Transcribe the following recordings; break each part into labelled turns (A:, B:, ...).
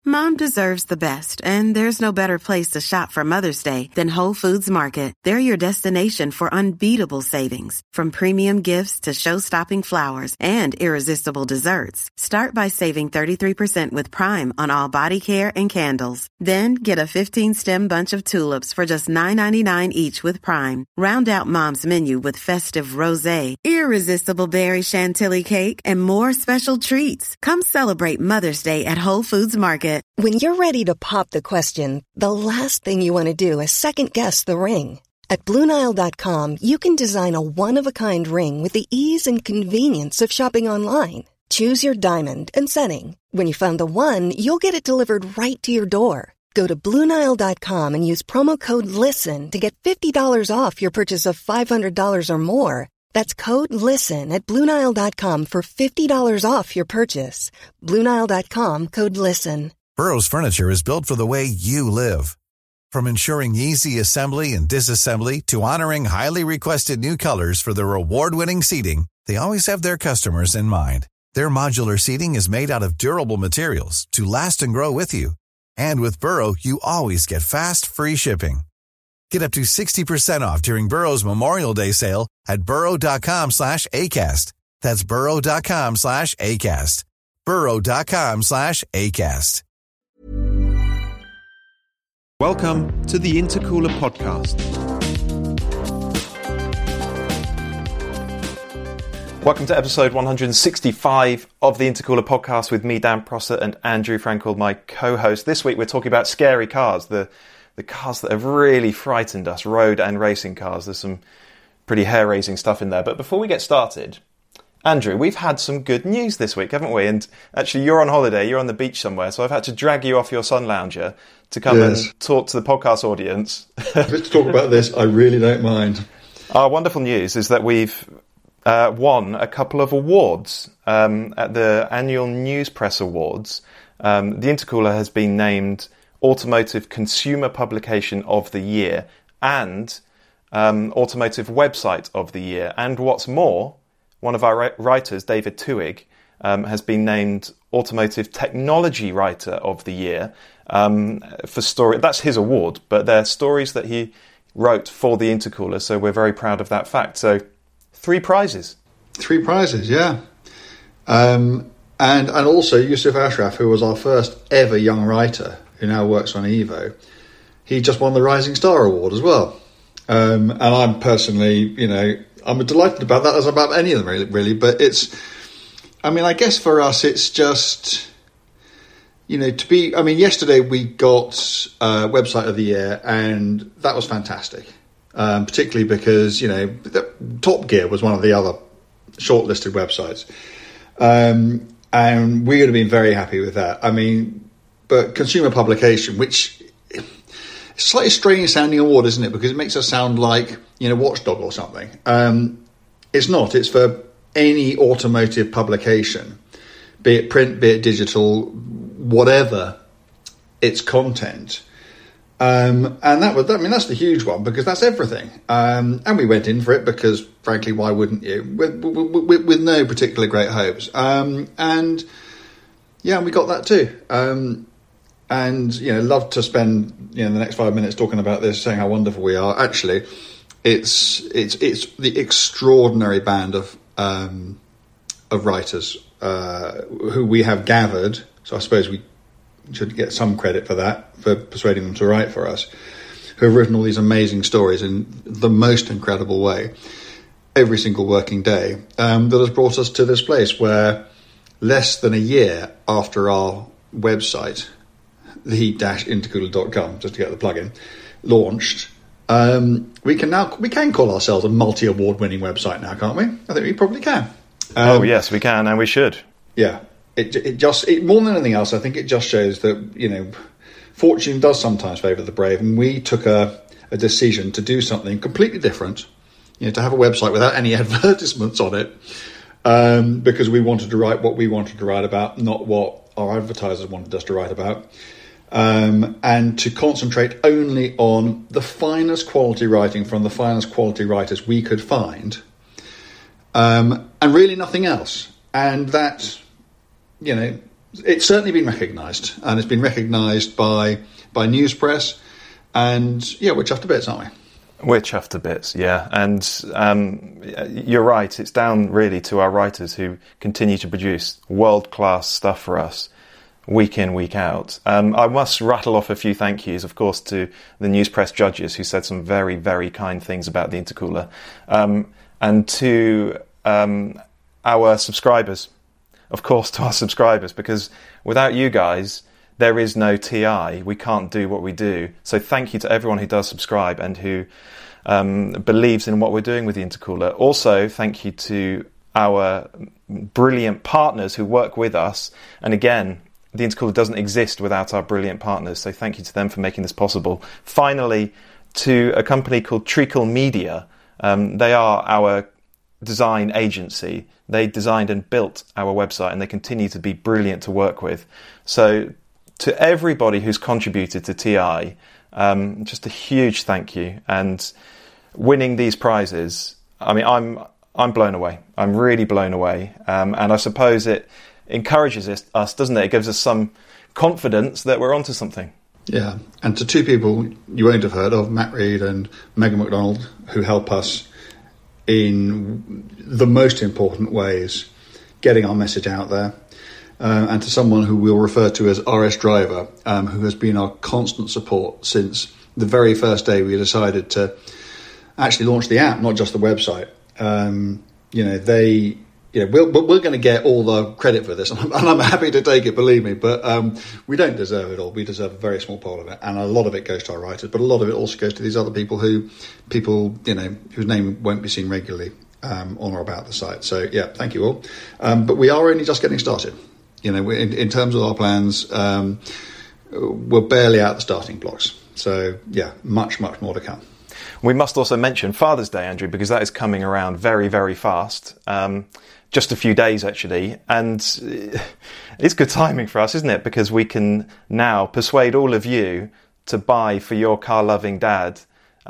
A: Mom deserves the best, and there's no better place to shop for Mother's Day than Whole Foods Market. They're your destination for unbeatable savings, from premium gifts to show-stopping flowers and irresistible desserts. Start by saving 33% with Prime on all body care and candles. Then get a 15-stem bunch of tulips for just $9.99 each with Prime. Round out Mom's menu with festive rosé, irresistible berry chantilly cake, and more special treats. Come celebrate Mother's Day at Whole Foods Market.
B: When you're ready to pop the question, the last thing you want to do is second-guess the ring. At BlueNile.com, you can design a one-of-a-kind ring with the ease and convenience of shopping online. Choose your diamond and setting. When you find the one, you'll get it delivered right to your door. Go to BlueNile.com and use promo code LISTEN to get $50 off your purchase of $500 or more. That's code LISTEN at BlueNile.com for $50 off your purchase. BlueNile.com, code LISTEN.
C: Burrow's furniture is built for the way you live. From ensuring easy assembly and disassembly to honoring highly requested new colors for their award-winning seating, they always have their customers in mind. Their modular seating is made out of durable materials to last and grow with you. And with Burrow, you always get fast, free shipping. Get up to 60% off during Burrow's Memorial Day sale at burrow.com/ACAST. That's burrow.com/ACAST. burrow.com/ACAST.
D: Welcome to the Intercooler Podcast. Welcome to episode 165 of the Intercooler Podcast with me, Dan Prosser, and Andrew Frankel, my co-host. This week we're talking about scary cars, the cars that have really frightened us, road and racing cars. There's some pretty hair-raising stuff in there. But before we get started, Andrew, we've had some good news this week, haven't we? And actually, you're on holiday, you're on the beach somewhere, so I've had to drag you off your sun lounger to come and talk to the podcast audience.
E: Let's talk about this. I really don't mind.
D: Our wonderful news is that we've won a couple of awards at the annual News Press Awards. The Intercooler has been named Automotive Consumer Publication of the Year and Automotive Website of the Year. And what's more, one of our writers, David Tuig, has been named Automotive Technology Writer of the Year for story. That's his award, but they're stories that he wrote for the Intercooler, so we're very proud of that fact. So, 3 prizes.
E: 3 prizes, yeah. And also Yusuf Ashraf, who was our first ever young writer, who now works on Evo, he just won the Rising Star Award as well. And I'm personally, I'm delighted about that, as about any of them really, but I guess for us it's just, yesterday we got Website of the Year, and that was fantastic, particularly because, Top Gear was one of the other shortlisted websites, and we would have been very happy with that. But consumer publication, which is a slightly strange sounding award, isn't it? Because it makes us sound like, Watchdog or something. It's not. It's for any automotive publication, be it print, be it digital, whatever its content. And that's the huge one, because that's everything. And we went in for it because, frankly, why wouldn't you? With no particular great hopes. And we got that too. Love to spend the next 5 minutes talking about this, saying how wonderful we are. Actually, it's the extraordinary band of writers who we have gathered. So I suppose we should get some credit for that, for persuading them to write for us, who have written all these amazing stories in the most incredible way every single working day, that has brought us to this place where less than a year after our website, the-intercooler.com, just to get the plug-in, launched, we can call ourselves a multi-award winning website now, can't we? I think we probably can.
D: Yes, we can, and we should.
E: Yeah. It more than anything else, I think it just shows that, fortune does sometimes favour the brave, and we took a decision to do something completely different, to have a website without any advertisements on it, because we wanted to write what we wanted to write about, not what our advertisers wanted us to write about, and to concentrate only on the finest quality writing from the finest quality writers we could find, and really nothing else. And that, it's certainly been recognised, and it's been recognised by news press, and yeah, we're chuffed to bits, aren't we?
D: We're chuffed to bits, yeah. And you're right, it's down really to our writers who continue to produce world-class stuff for us week in, week out. I must rattle off a few thank yous, of course, to the news press judges who said some very, very kind things about the intercooler, and to our subscribers, of course, to our subscribers, because without you guys, there is no TI. We can't do what we do. So thank you to everyone who does subscribe and who believes in what we're doing with the intercooler. Also, thank you to our brilliant partners who work with us. And again, the intercooler doesn't exist without our brilliant partners. So thank you to them for making this possible. Finally, to a company called Treacle Media. They are our design agency. They designed and built our website, and they continue to be brilliant to work with. So to everybody who's contributed to TI, just a huge thank you. And winning these prizes, I mean, I'm blown away. I'm really blown away. And I suppose it encourages us, doesn't it? It gives us some confidence that we're onto something.
E: Yeah, and to two people you won't have heard of, Matt Reed and Megan McDonald, who help us in the most important ways, getting our message out there. And to someone who we'll refer to as RS Driver, who has been our constant support since the very first day we decided to actually launch the app, not just the website. We're going to get all the credit for this, and I'm happy to take it, believe me, but we don't deserve it all. We deserve a very small part of it, and a lot of it goes to our writers, but a lot of it also goes to these other people whose name won't be seen regularly on or about the site. So yeah, thank you all. But we are only just getting started. In terms of our plans, we're barely out the starting blocks. So yeah, much, much more to come.
D: We must also mention Father's Day, Andrew, because that is coming around very, very fast. Just a few days, actually. And it's good timing for us, isn't it? Because we can now persuade all of you to buy for your car-loving dad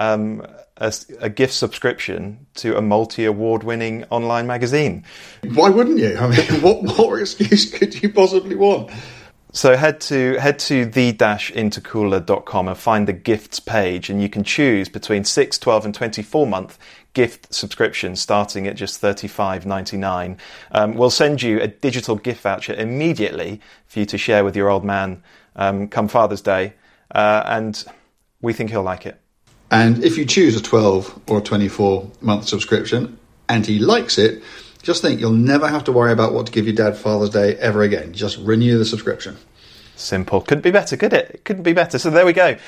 D: a gift subscription to a multi-award-winning online magazine.
E: Why wouldn't you? I mean, what more excuse could you possibly want?
D: So head to the-intercooler.com and find the gifts page, and you can choose between 6, 12 and 24-month gift subscriptions starting at just $35.99. We'll send you a digital gift voucher immediately for you to share with your old man come Father's Day, and we think he'll like it.
E: And if you choose a 12 or a 24-month subscription and he likes it, just think you'll never have to worry about what to give your dad Father's Day ever again. Just renew the subscription.
D: Simple. Couldn't be better, could it? Couldn't be better. So there we go.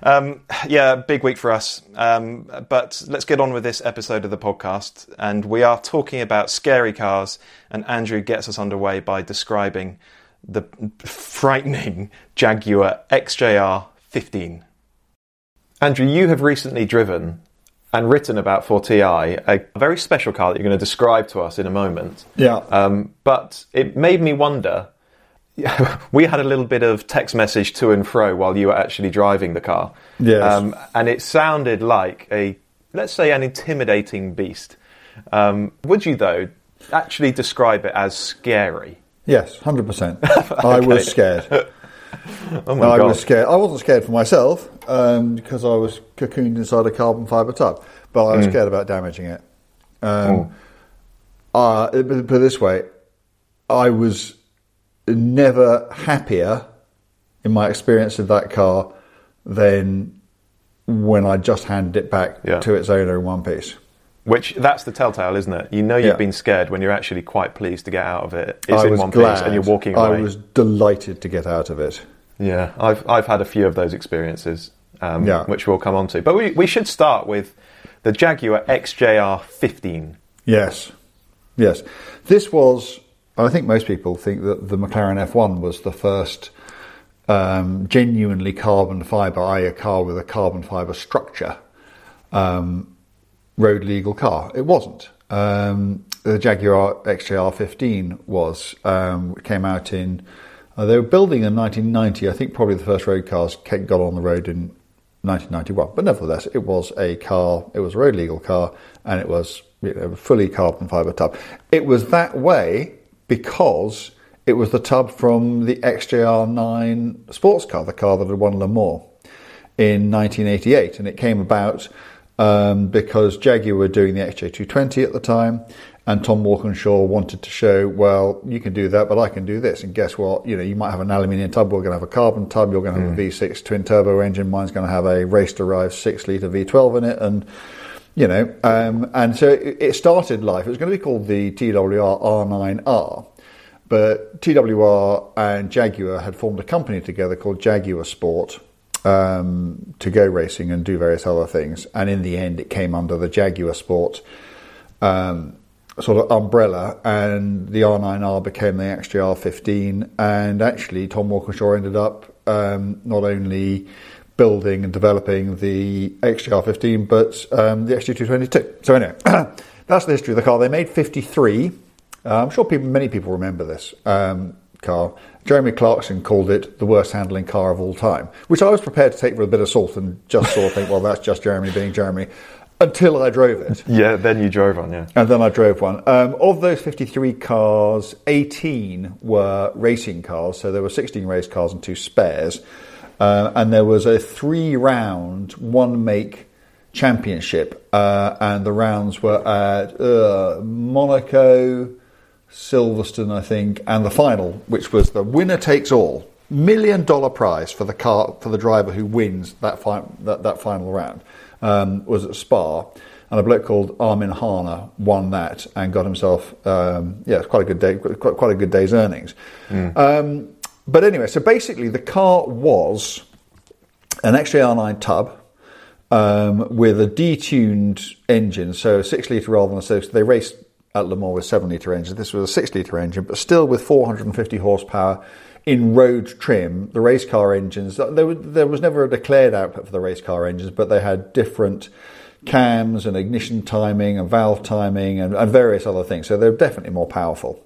D: Big week for us. But let's get on with this episode of the podcast. And we are talking about scary cars. And Andrew gets us underway by describing the frightening Jaguar XJR 15. Andrew, you have recently driven and written about for TI, a very special car that you're going to describe to us in a moment.
E: Yeah.
D: But it made me wonder, we had a little bit of text message to and fro while you were actually driving the car.
E: Yes.
D: And it sounded like let's say an intimidating beast. Would you, though, actually describe it as scary?
F: Yes, 100%. I was scared.
D: Oh my God.
F: I was scared. I wasn't scared for myself because I was cocooned inside a carbon fibre tub, but I was scared about damaging it. Put it this way, I was never happier in my experience of that car than when I just handed it back to its owner in one piece.
D: That's the telltale, isn't it? You know you've been scared when you're actually quite pleased to get out of it. It's in one piece and you're walking away.
F: I was delighted to get out of it.
D: Yeah, I've had a few of those experiences, which we'll come on to. But we should start with the Jaguar XJR 15.
F: Yes. This was, I think most people think that the McLaren F1 was the first genuinely carbon fibre, i.e. a car with a carbon fibre structure, road legal car. It wasn't. The Jaguar XJR 15 was. It came out in... they were building in 1990. I think probably the first road cars got on the road in 1991. But nevertheless, it was a car. It was a road legal car, and it was fully carbon fibre tub. It was that way because It was the tub from the XJR9 sports car, the car that had won Le Mans in 1988. And it came about because Jaguar were doing the XJ220 at the time, and Tom Walkinshaw wanted to show, well, you can do that, but I can do this. And guess what? You might have an aluminium tub, we're going to have a carbon tub, you're going to have a V6 twin turbo engine, mine's going to have a race-derived 6-litre V12 in it, and so it started life. It was going to be called the TWR R9R, but TWR and Jaguar had formed a company together called Jaguar Sport to go racing and do various other things. And in the end, it came under the Jaguar Sport sort of umbrella, and the R9R became the XJR15. And actually, Tom Walkinshaw ended up not only building and developing the XJR15, but the XJ220 too. So anyway, that's the history of the car. They made 53. I'm sure many people remember this car. Jeremy Clarkson called it the worst handling car of all time, which I was prepared to take with a bit of salt and just sort of think, well, that's just Jeremy being Jeremy, until I drove it.
D: Yeah, then you drove one, yeah.
F: And then I drove one. Of those 53 cars, 18 were racing cars, so there were 16 race cars and 2 spares. And there was a 3-round, one-make championship, and the rounds were at Monaco, Silverstone, I think, and the final, which was the winner takes all, $1 million prize for the car, for the driver who wins that final round, was at Spa, and a bloke called Armin Hahne won that and got himself, it's quite a good day, quite a good day's earnings. But anyway, so basically the car was an XJR9 tub with a detuned engine, so a 6-litre rather than a 6. They raced at Le Mans with 7-litre engines. This was a 6-litre engine, but still with 450 horsepower in road trim. The race car engines, there was never a declared output for the race car engines, but they had different cams and ignition timing and valve timing and various other things. So they're definitely more powerful.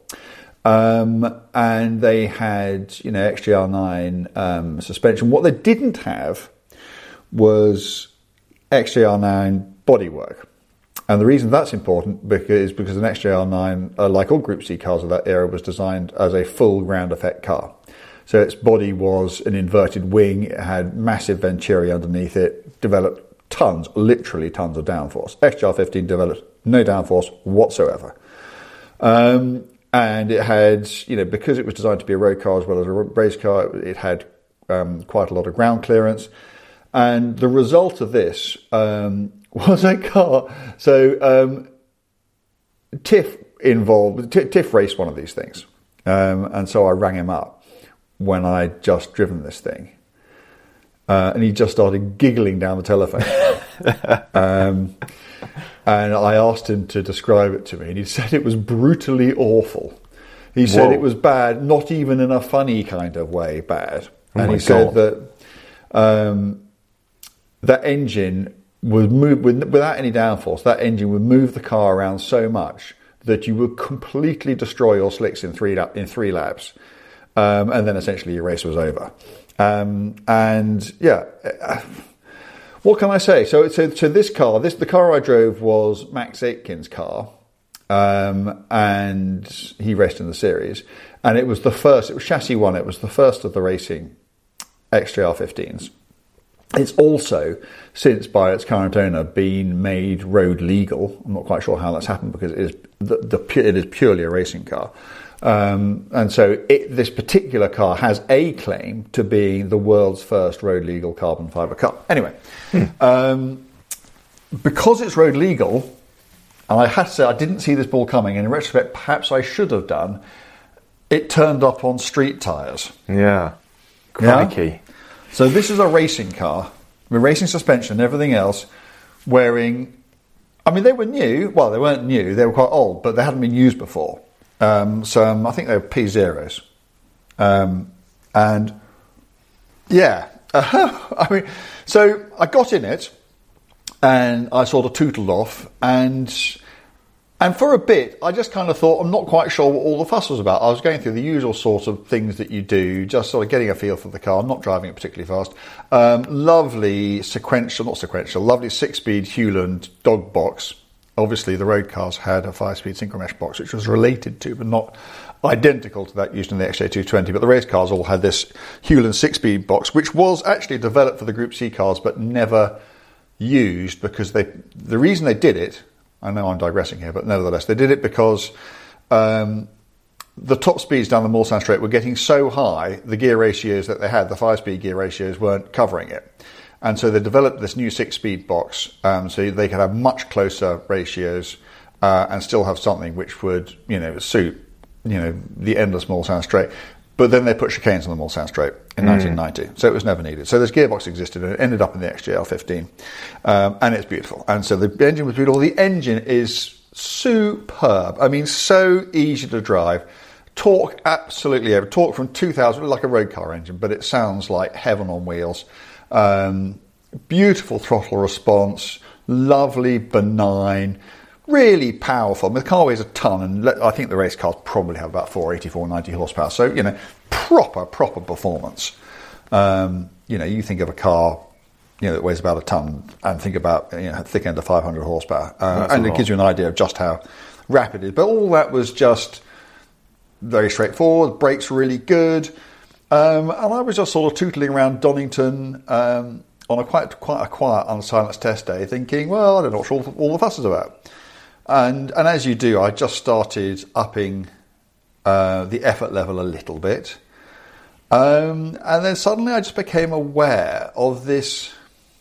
F: And they had, XJR9 suspension. What they didn't have was XJR9 bodywork. And the reason that's important is because an XJR9, like all Group C cars of that era, was designed as a full ground effect car. So its body was an inverted wing, it had massive venturi underneath it, developed literally tons of downforce. XJR15 developed no downforce whatsoever. And it had, because it was designed to be a road car as well as a race car, it had quite a lot of ground clearance. And the result of this was a car. So Tiff raced one of these things. And so I rang him up when I'd just driven this thing. And he just started giggling down the telephone. And I asked him to describe it to me, and he said it was brutally awful. He said it was bad, not even in a funny kind of way bad. And he said that that engine would move, without any downforce, that engine would move the car around so much that you would completely destroy your slicks in three laps. And then essentially your race was over. What can I say? So this car, the car I drove was Max Aitken's car, and he raced in the series, and it was chassis one. It was the first of the racing XJR15s. It's also, since by its current owner, been made road legal. I'm not quite sure how that's happened because it is purely a racing car. And so this particular car has a claim to being the world's first road legal carbon fibre car. Anyway, because it's road legal, and I have to say I didn't see this ball coming, and in retrospect perhaps I should have done, it turned up on street tyres.
D: Yeah. Crikey.
F: Yeah? So this is a racing car with racing suspension and everything else, wearing, they were new. Well, they weren't new, they were quite old, but they hadn't been used before. I think they were P0s. So I got in it and I sort of tootled off, and for a bit I just kind of thought, I'm not quite sure what all the fuss was about. I was going through the usual sort of things that you do, just sort of getting a feel for the car. I'm not driving it particularly fast. Lovely 6-speed Hewland dog box. Obviously, the road cars had a 5-speed synchromesh box, which was related to, but not identical to that used in the XJ220, but the race cars all had this Hewland 6-speed box, which was actually developed for the Group C cars, but never used because the reason they did it, I know I'm digressing here, but nevertheless, they did it because the top speeds down the Mulsanne straight were getting so high, the gear ratios that they had, the 5-speed gear ratios, weren't covering it. And so they developed this new 6-speed box so they could have much closer ratios and still have something which would, suit, the endless Mulsanne straight. But then they put chicanes on the Mulsanne straight in 1990, so it was never needed. So this gearbox existed, and it ended up in the XJR15, and it's beautiful. And so the engine was beautiful. The engine is superb. I mean, so easy to drive. Torque, absolutely every torque from 2000, like a road car engine, but it sounds like heaven on wheels. Beautiful throttle response, lovely, benign, really powerful. I mean, the car weighs a ton, and I think the race cars probably have about 480, 490 horsepower. So, proper performance. You think of a car, that weighs about a ton, and think about, thick end of 500 horsepower. And it gives you an idea of just how rapid it is. But all that was just very straightforward. Brakes were really good. And I was just sort of tootling around Donington on a quite a quiet, unsilenced test day, thinking, well, I don't know what all the fuss is about. And as you do, I just started upping the effort level a little bit. And then suddenly I just became aware of this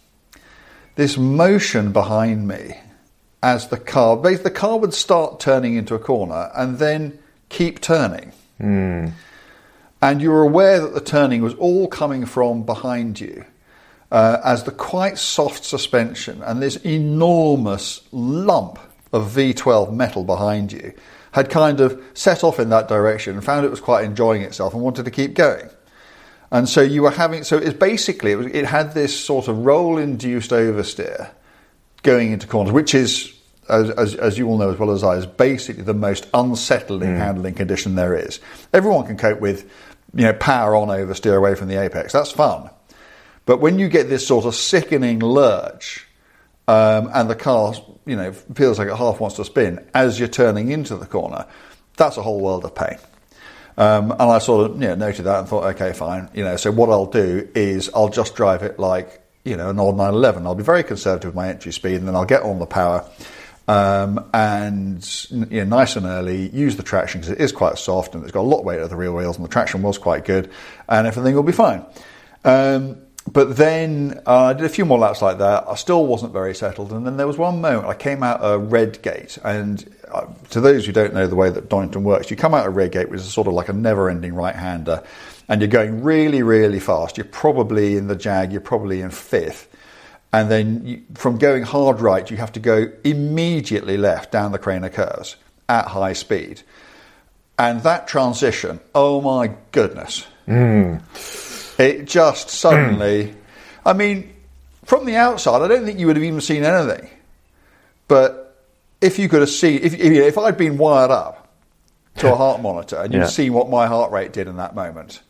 F: motion behind me as the car would start turning into a corner and then keep turning. And you were aware that the turning was all coming from behind you as the quite soft suspension and this enormous lump of V12 metal behind you had kind of set off in that direction and found it was quite enjoying itself and wanted to keep going. And so you were it had this sort of roll-induced oversteer going into corners, which is, as you all know as well as I, is basically the most unsettling handling condition there is. Everyone can cope with, power on oversteer away from the apex. That's fun. But when you get this sort of sickening lurch, and the car, feels like it half wants to spin as you're turning into the corner, that's a whole world of pain. And I sort of noted that and thought, okay, fine. So what I'll do is I'll just drive it like, an old 911. I'll be very conservative with my entry speed, and then I'll get on the power and nice and early, use the traction because it is quite soft and it's got a lot of weight of the rear wheels, and the traction was quite good, and everything will be fine. But then I did a few more laps like that. I still wasn't very settled. And then there was one moment I came out a red gate. And to those who don't know the way that Donington works, you come out a red gate, which is sort of like a never-ending right-hander. And you're going really, really fast. You're probably in the Jag. You're probably in fifth. And then from going hard right, you have to go immediately left down the Craner curves at high speed. And that transition, oh my goodness. It just suddenly, I mean, from the outside, I don't think you would have even seen anything. But if you could have seen, if I'd been wired up to a heart monitor and you'd seen what my heart rate did in that moment,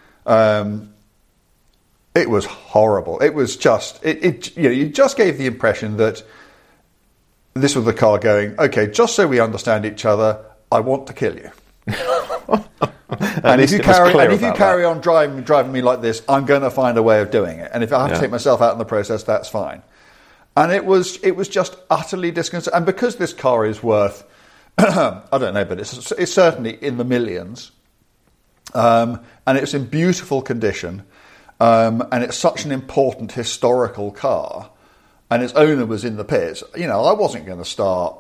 F: it was horrible. It was just, you just gave the impression that this was the car going, okay, just so we understand each other, I want to kill you. And if you carry on driving me like this, I'm going to find a way of doing it. And if I have to take myself out in the process, that's fine. And it was just utterly disconcerting. And because this car is worth, I don't know, but it's certainly in the millions, and it's in beautiful condition, and it's such an important historical car, and its owner was in the pits. I wasn't going to start,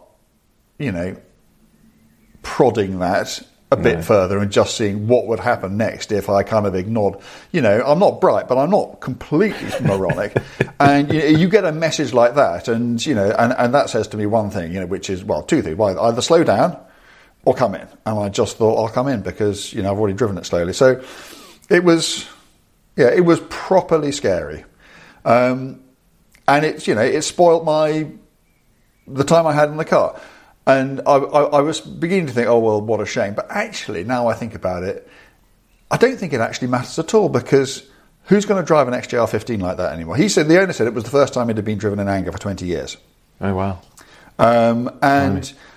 F: prodding that a bit further and just seeing what would happen next if I kind of ignored. I'm not bright, but I'm not completely moronic. And you get a message like that, and and that says to me one thing, which is, well, two things: either slow down or come in. And I just thought I'll come in because I've already driven it slowly. So it was properly scary, and it spoilt the time I had in the car. And I was beginning to think, oh, well, what a shame. But actually, now I think about it, I don't think it actually matters at all, because who's going to drive an XJR15 like that anymore? The owner said it was the first time it had been driven in anger for 20 years.
D: Oh, wow.
F: And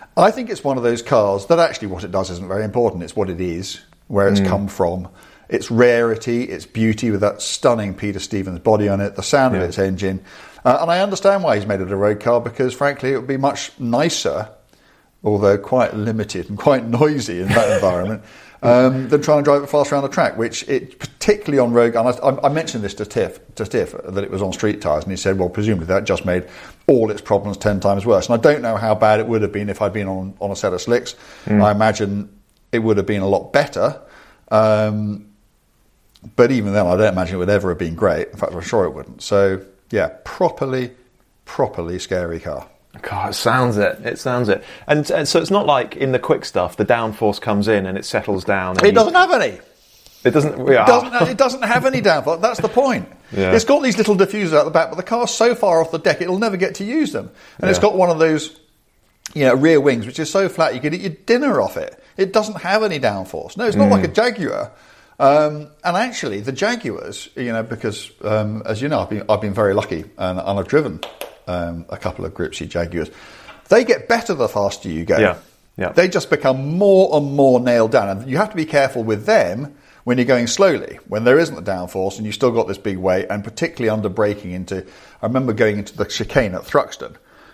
F: I think it's one of those cars that actually what it does isn't very important. It's what it is, where it's come from, its rarity, its beauty with that stunning Peter Stevens body on it, the sound of its engine. And I understand why he's made it a road car, because frankly it would be much nicer, although quite limited and quite noisy in that environment, than trying to drive it fast around the track, which it, particularly on road, and I mentioned this to Tiff, that it was on street tyres, and he said, well, presumably that just made all its problems 10 times worse. And I don't know how bad it would have been if I'd been on a set of slicks. I imagine it would have been a lot better. But even then, I don't imagine it would ever have been great. In fact, I'm sure it wouldn't. So, yeah, properly scary car.
D: God, it sounds it. And so it's not like in the quick stuff, the downforce comes in and it settles down. And
F: it doesn't have any.
D: It doesn't.
F: It doesn't have any downforce. That's the point. Yeah. It's got these little diffusers out the back, but the car's so far off the deck, it'll never get to use them. And it's got one of those, rear wings, which is so flat you could eat your dinner off it. It doesn't have any downforce. No, it's not like a Jaguar. And actually, the Jaguars, because as you know, I've been very lucky, and I've driven a couple of Group C Jaguars. They get better the faster you go.
D: Yeah.
F: They just become more and more nailed down, and you have to be careful with them when you're going slowly, when there isn't the downforce and you've still got this big weight, and particularly under braking into. I remember going into the chicane at Thruxton.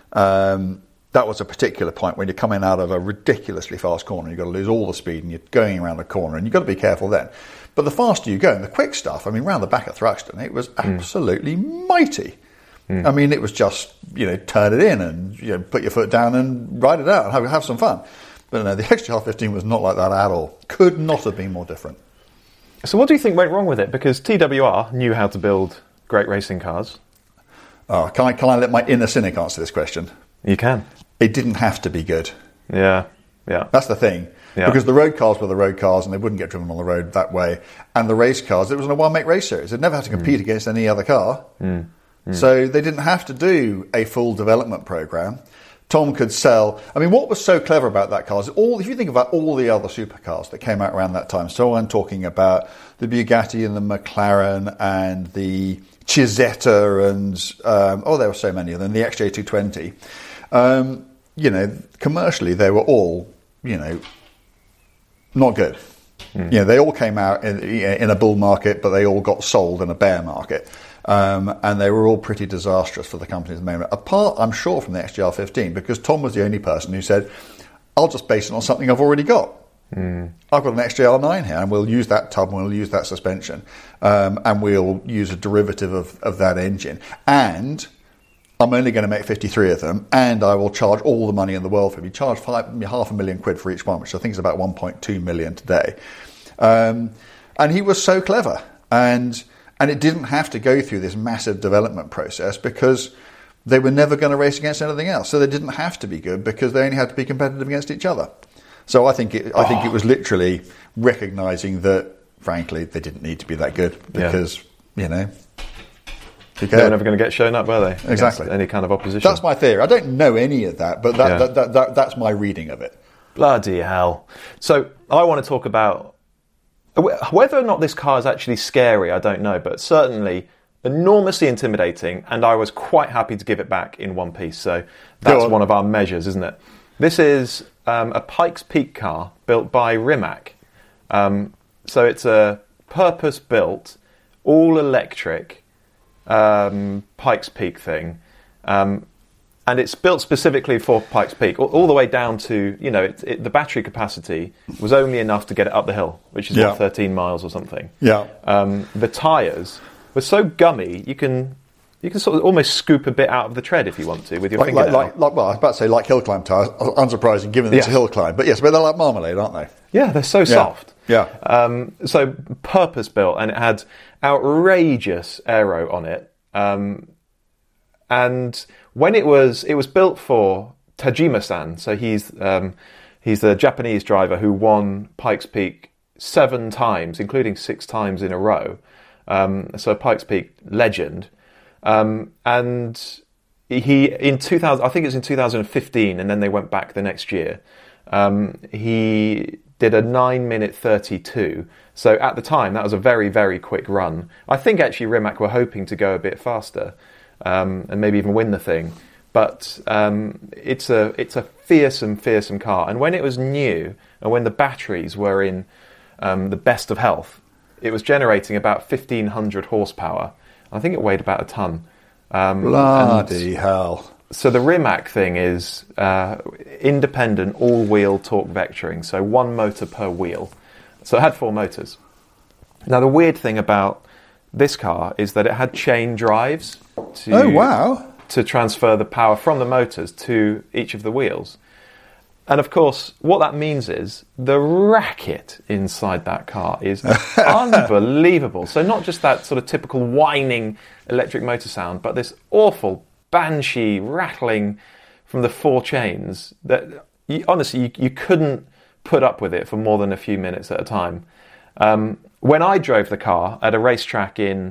F: That was a particular point when you're coming out of a ridiculously fast corner. You've got to lose all the speed and you're going around the corner, and you've got to be careful then. But the faster you go, and the quick stuff, round the back of Thruxton, it was absolutely mighty. I mean, it was just, turn it in and, put your foot down and ride it out and have some fun. But no, the XJR15 was not like that at all. Could not have been more different.
D: So what do you think went wrong with it? Because TWR knew how to build great racing cars.
F: Oh, can I let my inner cynic answer this question?
D: You can.
F: It didn't have to be good.
D: Yeah.
F: That's the thing. Yeah. Because the road cars were the road cars, and they wouldn't get driven on the road that way. And the race cars, it was in a one-make race series. They'd never had to compete against any other car. So they didn't have to do a full development program. Tom could sell. What was so clever about that car is if you think about all the other supercars that came out around that time, so I'm talking about the Bugatti and the McLaren and the Chisetta and, there were so many of them, the XJ220. Commercially they were all, not good. They all came out in a bull market, but they all got sold in a bear market. And they were all pretty disastrous for the company at the moment. Apart, I'm sure, from the XJR15, because Tom was the only person who said, I'll just base it on something I've already got. I've got an XJR9 here, and we'll use that tub, and we'll use that suspension, and we'll use a derivative of that engine. And I'm only going to make 53 of them, and I will charge all the money in the world for them. You charge £500,000 for each one, which I think is about 1.2 million today. And he was so clever. And it didn't have to go through this massive development process, because they were never going to race against anything else. So they didn't have to be good, because they only had to be competitive against each other. So I think it was literally recognising that, frankly, they didn't need to be that good, because,
D: they were never going to get shown up, were they?
F: Exactly.
D: Any kind of opposition.
F: That's my theory. I don't know any of that, but that's my reading of it.
D: Bloody hell. So I want to talk about whether or not this car is actually scary, I don't know, but certainly enormously intimidating, and I was quite happy to give it back in one piece. So that's one of our measures, isn't it? This is a Pikes Peak car built by Rimac. So it's a purpose-built, all-electric Pikes Peak thing. And it's built specifically for Pikes Peak, all the way down to, the battery capacity was only enough to get it up the hill, which is 13 miles or something.
F: Yeah.
D: The tyres were so gummy, you can sort of almost scoop a bit out of the tread if you want to with your fingernail.
F: I was about to say like hill climb tyres, unsurprising given it's a hill climb. But yes, but they're like marmalade, aren't they?
D: Yeah, they're so soft.
F: Yeah.
D: So purpose built, and it had outrageous aero on it. And when it was built for Tajima-san, so he's the Japanese driver who won Pikes Peak 7 times, including 6 times in a row. So a Pikes Peak legend. And he, in 2000, I think it was in 2015, and then they went back the next year. He did a 9-minute 32. So at the time, that was a very, very quick run. I think actually Rimac were hoping to go a bit faster. And maybe even win the thing. but it's a fearsome car. And when it was new, and when the batteries were in the best of health, it was generating about 1,500 horsepower. I think it weighed about a ton.
F: Bloody hell.
D: So the Rimac thing is independent all-wheel torque vectoring, so one motor per wheel. So it had 4 motors. Now the weird thing about this car is that it had chain drives to transfer the power from the motors to each of the wheels. And of course, what that means is the racket inside that car is unbelievable. So not just that sort of typical whining electric motor sound, but this awful banshee rattling from the 4 chains that honestly you couldn't put up with it for more than a few minutes at a time. When I drove the car at a racetrack in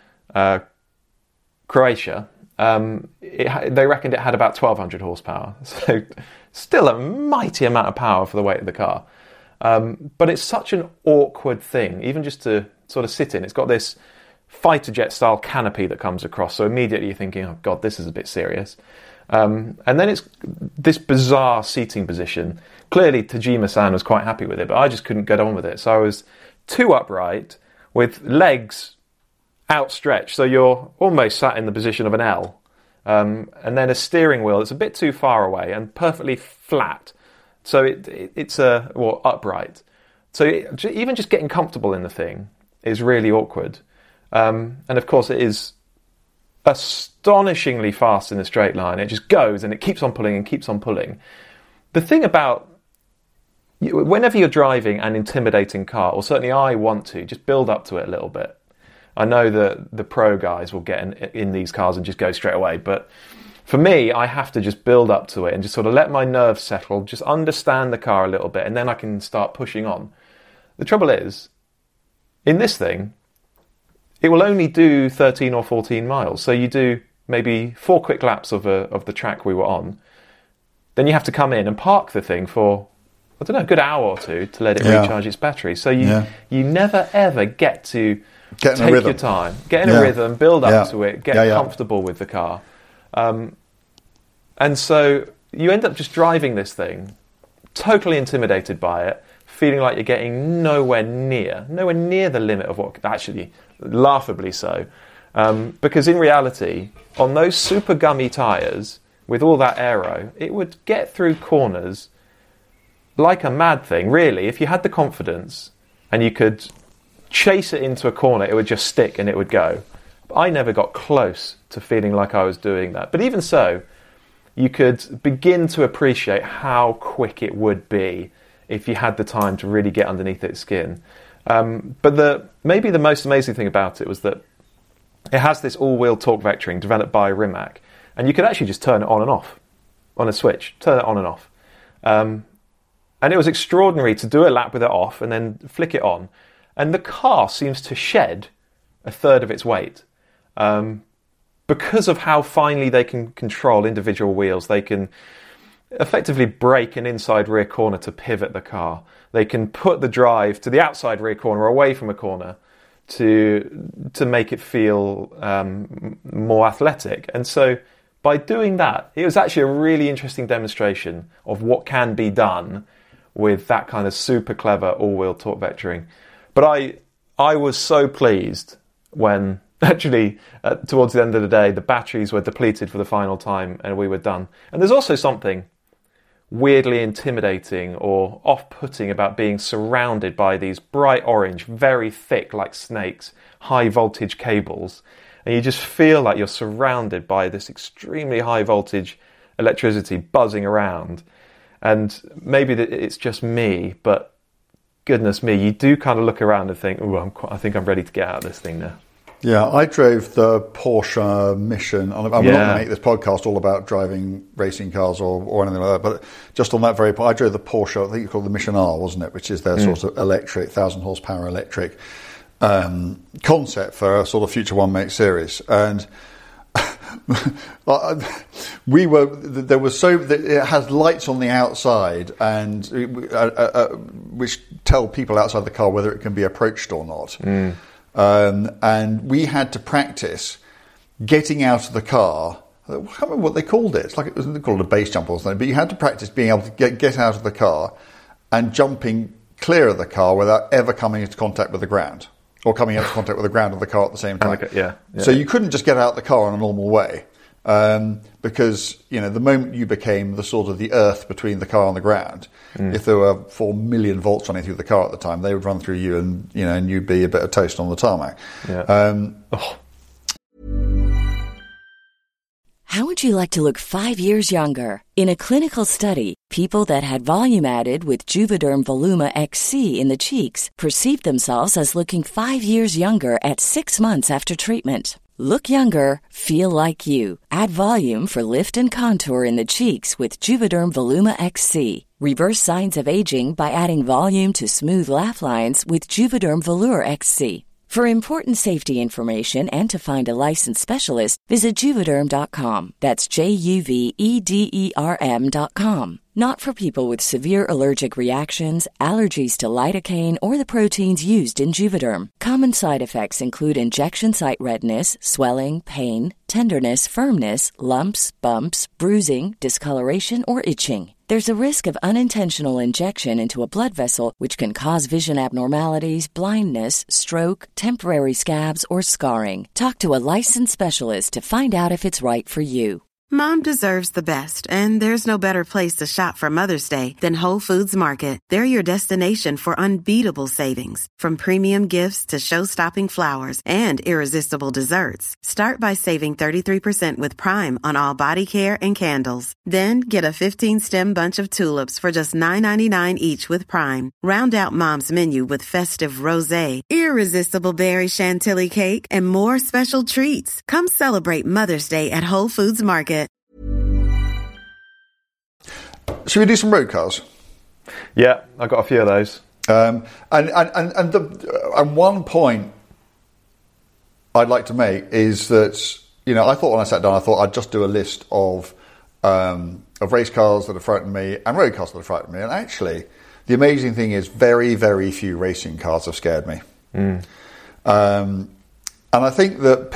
D: Croatia, they reckoned it had about 1,200 horsepower. So still a mighty amount of power for the weight of the car. But it's such an awkward thing, even just to sort of sit in. It's got this fighter jet style canopy that comes across, so immediately you're thinking, oh God, this is a bit serious. And then it's this bizarre seating position. Clearly Tajima-san was quite happy with it, but I just couldn't get on with it. So I was too upright with legs outstretched, so you're almost sat in the position of an L. And then a steering wheel that's a bit too far away and perfectly flat. So it's upright. So even just getting comfortable in the thing is really awkward. And of course it is astonishingly fast in a straight line. It just goes and it keeps on pulling and keeps on pulling. The thing about whenever you're driving an intimidating car, or certainly I want to, just build up to it a little bit. I know that the pro guys will get in these cars and just go straight away, but for me, I have to just build up to it and just sort of let my nerves settle, just understand the car a little bit, and then I can start pushing on. The trouble is, in this thing, it will only do 13 or 14 miles. So you do maybe 4 quick laps of the track we were on. Then you have to come in and park the thing for, I don't know, a good hour or two to let it recharge its battery. So you never ever get to take your time, get in a rhythm, build up to it, get comfortable with the car. And so you end up just driving this thing, totally intimidated by it, feeling like you're getting nowhere near the limit of what, actually, laughably so. Because in reality, on those super gummy tyres, with all that aero, it would get through corners like a mad thing, really. If you had the confidence and you could chase it into a corner, it would just stick and it would go. But I never got close to feeling like I was doing that. But even so, you could begin to appreciate how quick it would be if you had the time to really get underneath its skin. But maybe the most amazing thing about it was that it has this all-wheel torque vectoring developed by Rimac, and you could actually just turn it on and off on a switch, turn it on and off. And it was extraordinary to do a lap with it off and then flick it on. And the car seems to shed a third of its weight. Because of how finely they can control individual wheels, they can effectively brake an inside rear corner to pivot the car. They can put the drive to the outside rear corner away from a corner to make it feel more athletic. And so by doing that, it was actually a really interesting demonstration of what can be done with that kind of super clever all-wheel torque vectoring. But I was so pleased when actually towards the end of the day the batteries were depleted for the final time and we were done. And there's also something weirdly intimidating or off-putting about being surrounded by these bright orange, very thick, like snakes, high voltage cables, and you just feel like you're surrounded by this extremely high voltage electricity buzzing around. And maybe it's just me, but goodness me, you do kind of look around and think, I think I'm ready to get out of this thing now.
F: Yeah, I drove the Porsche Mission. I'm not going to make this podcast all about driving racing cars or anything like that, but just on that very point, I drove the Porsche, I think it's called the Mission R, wasn't it, which is their sort of electric, 1,000 horsepower electric concept for a sort of future one-make series. And it has lights on the outside and which tell people outside the car whether it can be approached or not. And we had to practice getting out of the car I can't remember what they called it. It's like it was called a base jump or something. But you had to practice being able to get out of the car and jumping clear of the car without ever coming into contact with the ground, or coming into contact with the ground of the car at the same time.
D: Yeah.
F: So you couldn't just get out of the car in a normal way, because the moment you became the sort of the earth between the car and the ground, if there were 4 million volts running through the car at the time, they would run through you, and and you'd be a bit of toast on the tarmac.
D: Yeah.
G: How would you like to look 5 years younger? In a clinical study, people that had volume added with Juvederm Voluma XC in the cheeks perceived themselves as looking 5 years younger at 6 months after treatment. Look younger, feel like you. Add volume for lift and contour in the cheeks with Juvederm Voluma XC. Reverse signs of aging by adding volume to smooth laugh lines with Juvederm Volure XC. For important safety information and to find a licensed specialist, visit Juvederm.com. That's JUVEDERM.com. Not for people with severe allergic reactions, allergies to lidocaine, or the proteins used in Juvederm. Common side effects include injection site redness, swelling, pain, tenderness, firmness, lumps, bumps, bruising, discoloration, or itching. There's a risk of unintentional injection into a blood vessel, which can cause vision abnormalities, blindness, stroke, temporary scabs, or scarring. Talk to a licensed specialist to find out if it's right for you.
A: Mom deserves the best, and there's no better place to shop for Mother's Day than Whole Foods Market. They're your destination for unbeatable savings, from premium gifts to show-stopping flowers and irresistible desserts. Start by saving 33% with Prime on all body care and candles. Then get a 15-stem bunch of tulips for just $9.99 each with Prime. Round out Mom's menu with festive rosé, irresistible berry chantilly cake, and more special treats. Come celebrate Mother's Day at Whole Foods Market.
F: Should we do some road cars?
D: Yeah, I got a few of those.
F: And one point I'd like to make is that I thought when I sat down, I'd just do a list of race cars that have frightened me and road cars that have frightened me. And actually, the amazing thing is, very, very few racing cars have scared me. And I think that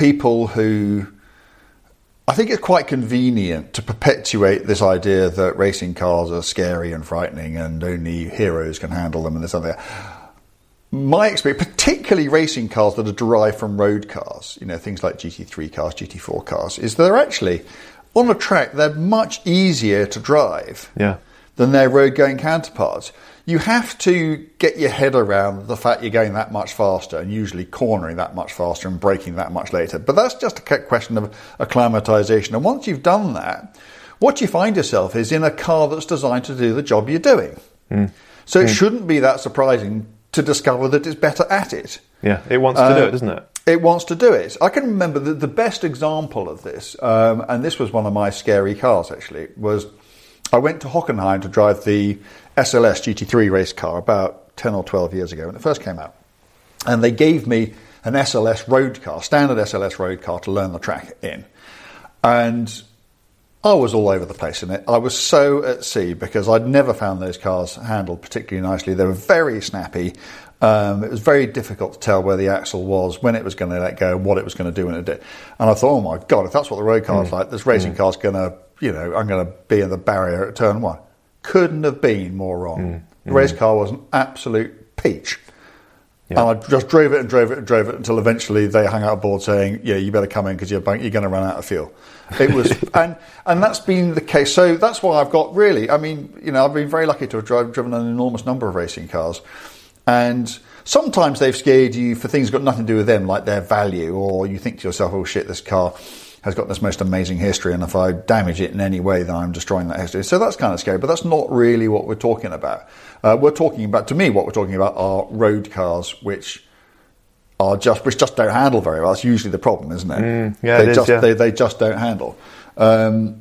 F: I think it's quite convenient to perpetuate this idea that racing cars are scary and frightening and only heroes can handle them and this and that. My experience, particularly racing cars that are derived from road cars, things like GT3 cars, GT4 cars, is they're actually, on a track, they're much easier to drive than their road-going counterparts. You have to get your head around the fact you're going that much faster and usually cornering that much faster and braking that much later. But that's just a question of acclimatization. And once you've done that, what you find yourself is in a car that's designed to do the job you're doing. So it shouldn't be that surprising to discover that it's better at it.
D: Yeah, it wants to do it, doesn't it?
F: It wants to do it. I can remember the best example of this, and this was one of my scary cars actually, was I went to Hockenheim to drive the SLS GT3 race car about 10 or 12 years ago when it first came out. And they gave me an SLS road car, standard SLS road car, to learn the track in. And I was all over the place in it. I was so at sea because I'd never found those cars handled particularly nicely. They were very snappy. It was very difficult to tell where the axle was, when it was going to let go, what it was going to do when it did. And I thought, oh my God, if that's what the road car's like, this racing car's going to, I'm going to be in the barrier at turn one. Couldn't have been more wrong. The race car was an absolute peach. Yeah. And I just drove it until eventually they hung out a board saying, yeah, you better come in because you're going to run out of fuel. It was, and that's been the case. So that's why I've got really, I've been very lucky to have driven an enormous number of racing cars. And sometimes they've scared you for things that got nothing to do with them, like their value, or you think to yourself, oh shit, this car has got this most amazing history, and if I damage it in any way, then I'm destroying that history. So that's kind of scary, but that's not really what we're talking about. What we're talking about are road cars, which just don't handle very well. That's usually the problem, isn't it? They just don't handle. The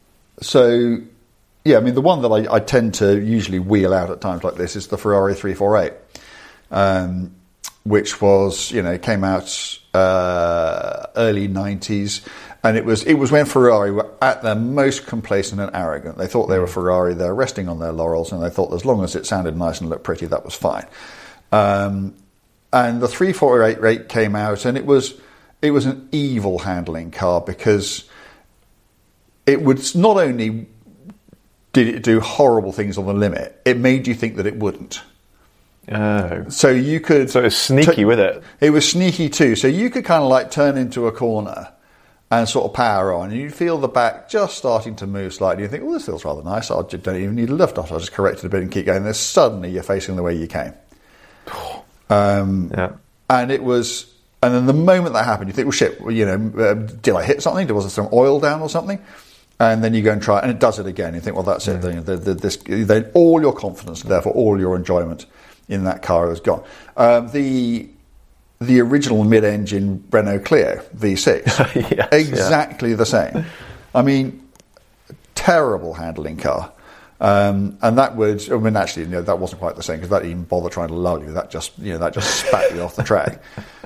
F: one that I tend to usually wheel out at times like this is the Ferrari 348, which was, came out early 90s. And it was when Ferrari were at their most complacent and arrogant. They thought they were Ferrari, they're resting on their laurels, and they thought as long as it sounded nice and looked pretty, that was fine. And the 348 came out, and it was an evil handling car because it would not only did it do horrible things on the limit, it made you think that it wouldn't.
D: Oh.
F: So you could...
D: So it was sneaky with it.
F: It was sneaky too. So you could kind of like turn into a corner and sort of power on, and you feel the back just starting to move slightly. You think, well, this feels rather nice. I don't even need a lift off. I'll just correct it a bit and keep going. And then suddenly you're facing the way you came.
D: Yeah.
F: And it was... And then the moment that happened, you think, well, shit, did I hit something? Was there some oil down or something? And then you go and try it, and it does it again. You think, well, that's it. Then all your confidence, and therefore all your enjoyment in that car is gone. The original mid-engine Renault Clio V6,
D: yes,
F: exactly the same. I mean, terrible handling car. And that would, actually, that wasn't quite the same, because that didn't even bother trying to lull you. That just spat you off the track.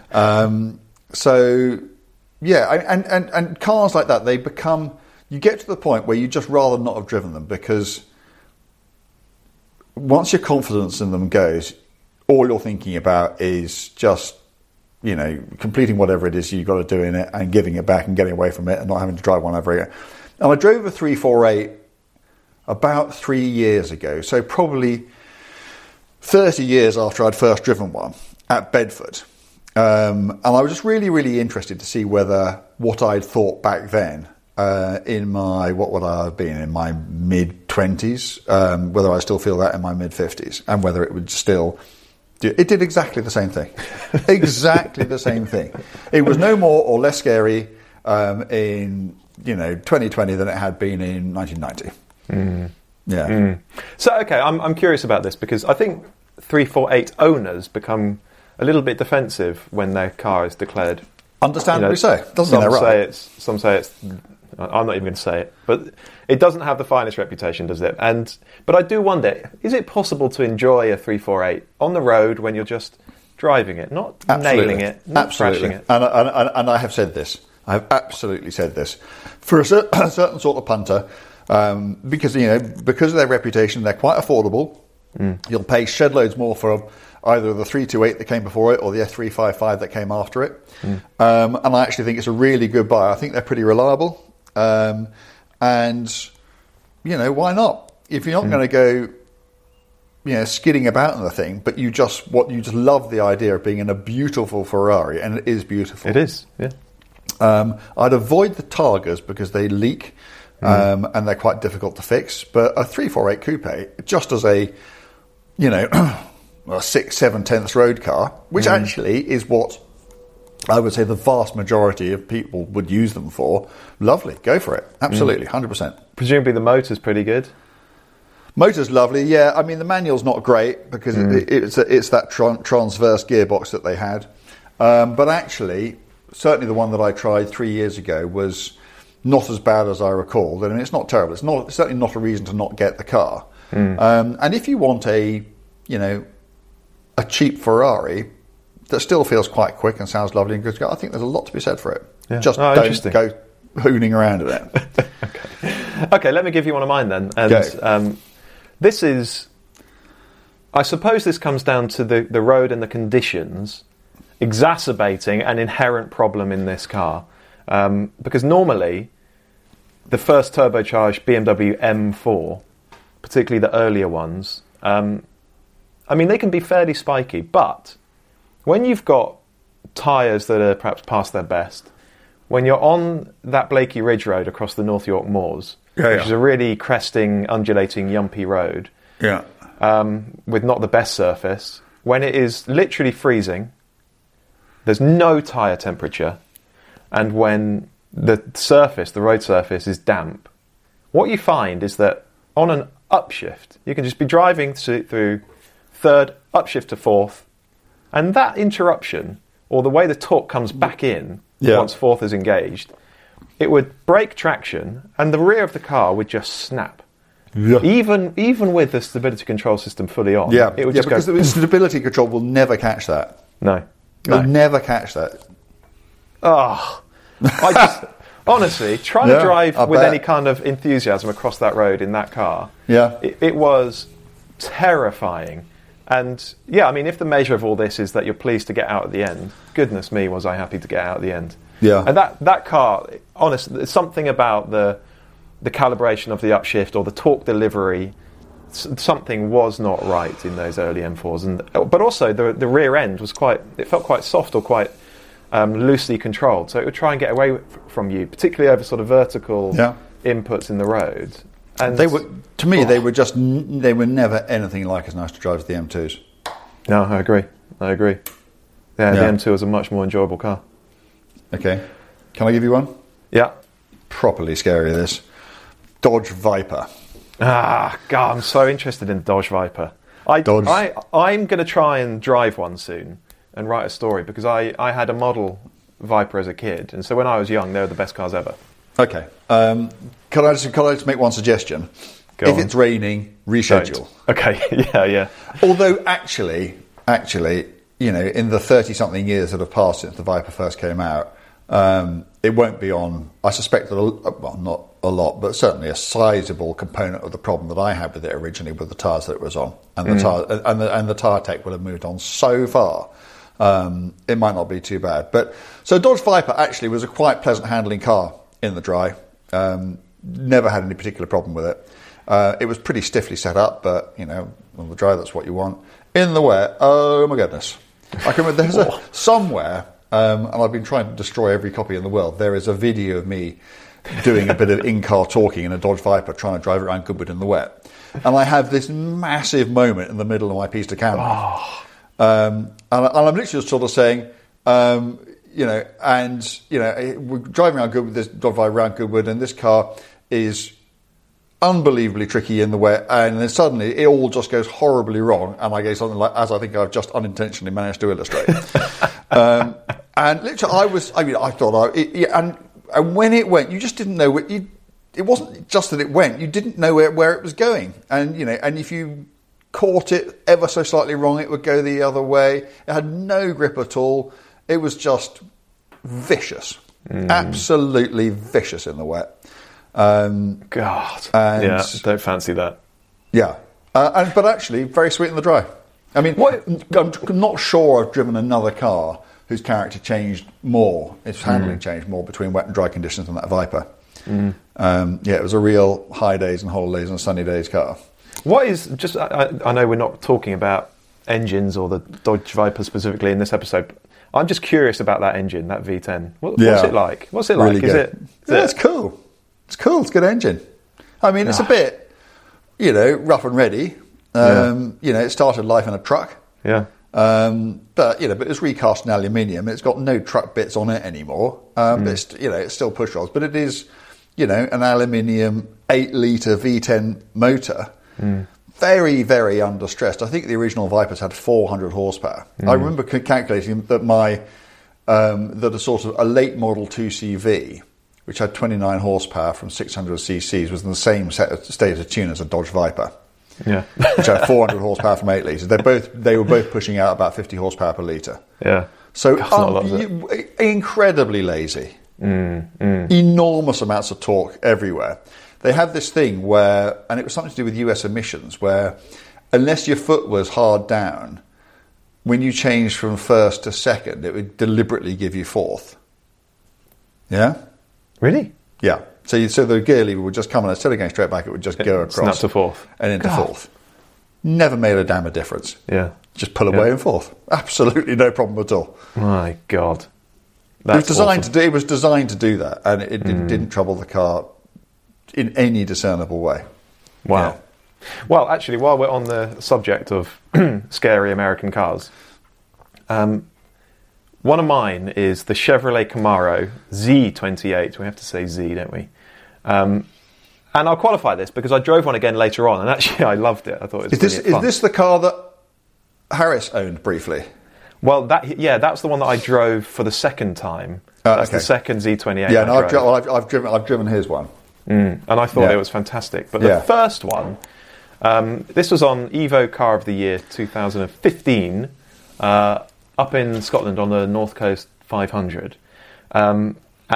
F: So, yeah, and cars like that, they become... You get to the point where you just rather not have driven them, because once your confidence in them goes, all you're thinking about is just, completing whatever it is you've got to do in it and giving it back and getting away from it and not having to drive one ever again. And I drove a 348 about 3 years ago, so probably 30 years after I'd first driven one at Bedford. And I was just really, really interested to see whether what I'd thought back then, in my, what would I have been, in my mid-20s, whether I still feel that in my mid-50s, and whether it would still... It did exactly the same thing. Exactly the same thing. It was no more or less scary in 2020 than it had been in 1990. Yeah.
D: Mm. So, okay, I'm curious about this, because I think 348 owners become a little bit defensive when their car is declared...
F: Understandably so. Doesn't mean they're right.
D: Some say it's... I'm not even going to say it, but it doesn't have the finest reputation, does it? But I do wonder, is it possible to enjoy a 348 on the road when you're just driving it, not nailing it, not crashing it?
F: And I have said this. I have absolutely said this. For a certain sort of punter, because of their reputation, they're quite affordable. You'll pay shed loads more for either the 328 that came before it or the F355 that came after it. And I actually think it's a really good buy. I think they're pretty reliable. And why not? If you're not going to go, skidding about in the thing, but you just love the idea of being in a beautiful Ferrari, and it is beautiful.
D: It is, yeah.
F: I'd avoid the Targas because they leak, and they're quite difficult to fix. But a 348 coupe, just as a 6/7/10 road car, which actually is what I would say the vast majority of people would use them for. Lovely, go for it. Absolutely, 100%.
D: Presumably the motor's pretty good.
F: Motor's lovely, yeah. I mean, the manual's not great because it's that transverse gearbox that they had. But actually, certainly the one that I tried 3 years ago was not as bad as I recalled. I mean, it's not terrible. It's certainly not a reason to not get the car. And if you want a cheap Ferrari that still feels quite quick and sounds lovely and good to go, I think there's a lot to be said for it.
D: Yeah.
F: Just don't go hooning around in it.
D: Okay, let me give you one of mine then. And this is, I suppose this comes down to the road and the conditions exacerbating an inherent problem in this car. Because normally, the first turbocharged BMW M4, particularly the earlier ones, they can be fairly spiky, but when you've got tyres that are perhaps past their best, when you're on that Blakey Ridge Road across the North York Moors, which is a really cresting, undulating, yumpy road, with not the best surface, when it is literally freezing, there's no tyre temperature, and when the road surface is damp, what you find is that on an upshift, you can just be driving through third, upshift to fourth, and that interruption, or the way the torque comes back in once fourth is engaged, it would break traction, and the rear of the car would just snap. Yeah. Even with the stability control system fully on.
F: Yeah,
D: it would
F: just because the stability control will never catch that.
D: No.
F: It'll never catch that.
D: Oh, I just... Honestly, trying to drive with any kind of enthusiasm across that road in that car, it was terrifying. And, if the measure of all this is that you're pleased to get out at the end, goodness me, was I happy to get out at the end.
F: Yeah.
D: And that car, honestly, there's something about the the calibration of the upshift or the torque delivery, something was not right in those early M4s, but also the rear end felt quite soft or quite loosely controlled, so it would try and get away from you, particularly over sort of vertical inputs in the road. And
F: they were they were never anything like as nice to drive as the M2s.
D: No, I agree. Yeah, the M2 was a much more enjoyable car.
F: Okay, can I give you one?
D: Yeah.
F: Properly scary, this Dodge Viper.
D: Ah, God, I'm so interested in the Dodge Viper. I'm going to try and drive one soon and write a story, because I had a model Viper as a kid, and so when I was young, they were the best cars ever.
F: Okay. Can I just make one suggestion? If it's raining, reschedule.
D: Don't. Okay, yeah.
F: Although, actually, in the 30-something years that have passed since the Viper first came out, it won't be on, I suspect, not a lot, but certainly a sizable component of the problem that I had with it originally with the tyres that it was on. And the tyre tech will have moved on so far. It might not be too bad. So Dodge Viper actually was a quite pleasant handling car in the dry. Never had any particular problem with it. It was pretty stiffly set up, but, on the dry, that's what you want. In the wet, oh my goodness. I can remember there's somewhere, and I've been trying to destroy every copy in the world, there is a video of me doing a bit of in-car talking in a Dodge Viper trying to drive around Goodwood in the wet. And I have this massive moment in the middle of my piece to camera. And I'm literally just sort of saying, we're driving around Goodwood, this Dodge Viper around Goodwood, and this car is unbelievably tricky in the wet, and then suddenly it all just goes horribly wrong, and I go something like, as I think I've just unintentionally managed to illustrate. And literally, I thought, and when it went, you just didn't know it wasn't just that it went, you didn't know where it was going, and and if you caught it ever so slightly wrong, it would go the other way. It had no grip at all. It was just vicious, absolutely vicious in the wet.
D: God, yeah, don't fancy that.
F: Yeah, but actually very sweet in the dry. I mean, I'm not sure I've driven another car whose character changed more, its handling changed more between wet and dry conditions than that Viper. It was a real high days and holidays and sunny days car.
D: What is, just, I know we're not talking about engines or the Dodge Viper specifically in this episode, but I'm just curious about that engine, that V10. What's it like? What's it like?
F: Really it's cool. It's cool. It's a good engine. I mean, it's a bit, rough and ready. It started life in a truck.
D: Yeah.
F: But it's recast in aluminium. It's got no truck bits on it anymore. But it's still push rods. But it is, an aluminium 8-litre V10 motor. Very, very understressed. I think the original Vipers had 400 horsepower. I remember calculating that that a sort of a late model 2CV, which had 29 horsepower from 600 cc's, was in the same state of tune as a Dodge Viper.
D: Yeah.
F: Which had 400 horsepower from 8 litres. They were both pushing out about 50 horsepower per litre.
D: Yeah.
F: So incredibly lazy. Enormous amounts of torque everywhere. They had this thing where, and it was something to do with US emissions, where unless your foot was hard down, when you changed from first to second, it would deliberately give you fourth. Yeah?
D: Really?
F: Yeah. So the gear lever would just come, and instead of going straight back, it would just go across.
D: Snap to fourth.
F: And into fourth. Never made a damn difference.
D: Yeah.
F: Just pull away and fourth. Absolutely no problem at all.
D: My God.
F: It was designed to do that, and it didn't trouble the car in any discernible way.
D: Wow.
F: Yeah.
D: Well, actually, while we're on the subject of scary American cars, one of mine is the Chevrolet Camaro Z28. We have to say Z, don't we? And I'll qualify this because I drove one again later on, and actually I loved it. I thought it was brilliant fun.
F: Is this the car that Harris owned briefly?
D: Well, that's the one that I drove for the second time. That's the second Z28.
F: Yeah, no, I've driven his one.
D: And I thought it was fantastic. But the first one, this was on Evo Car of the Year 2015, up in Scotland on the North Coast 500. And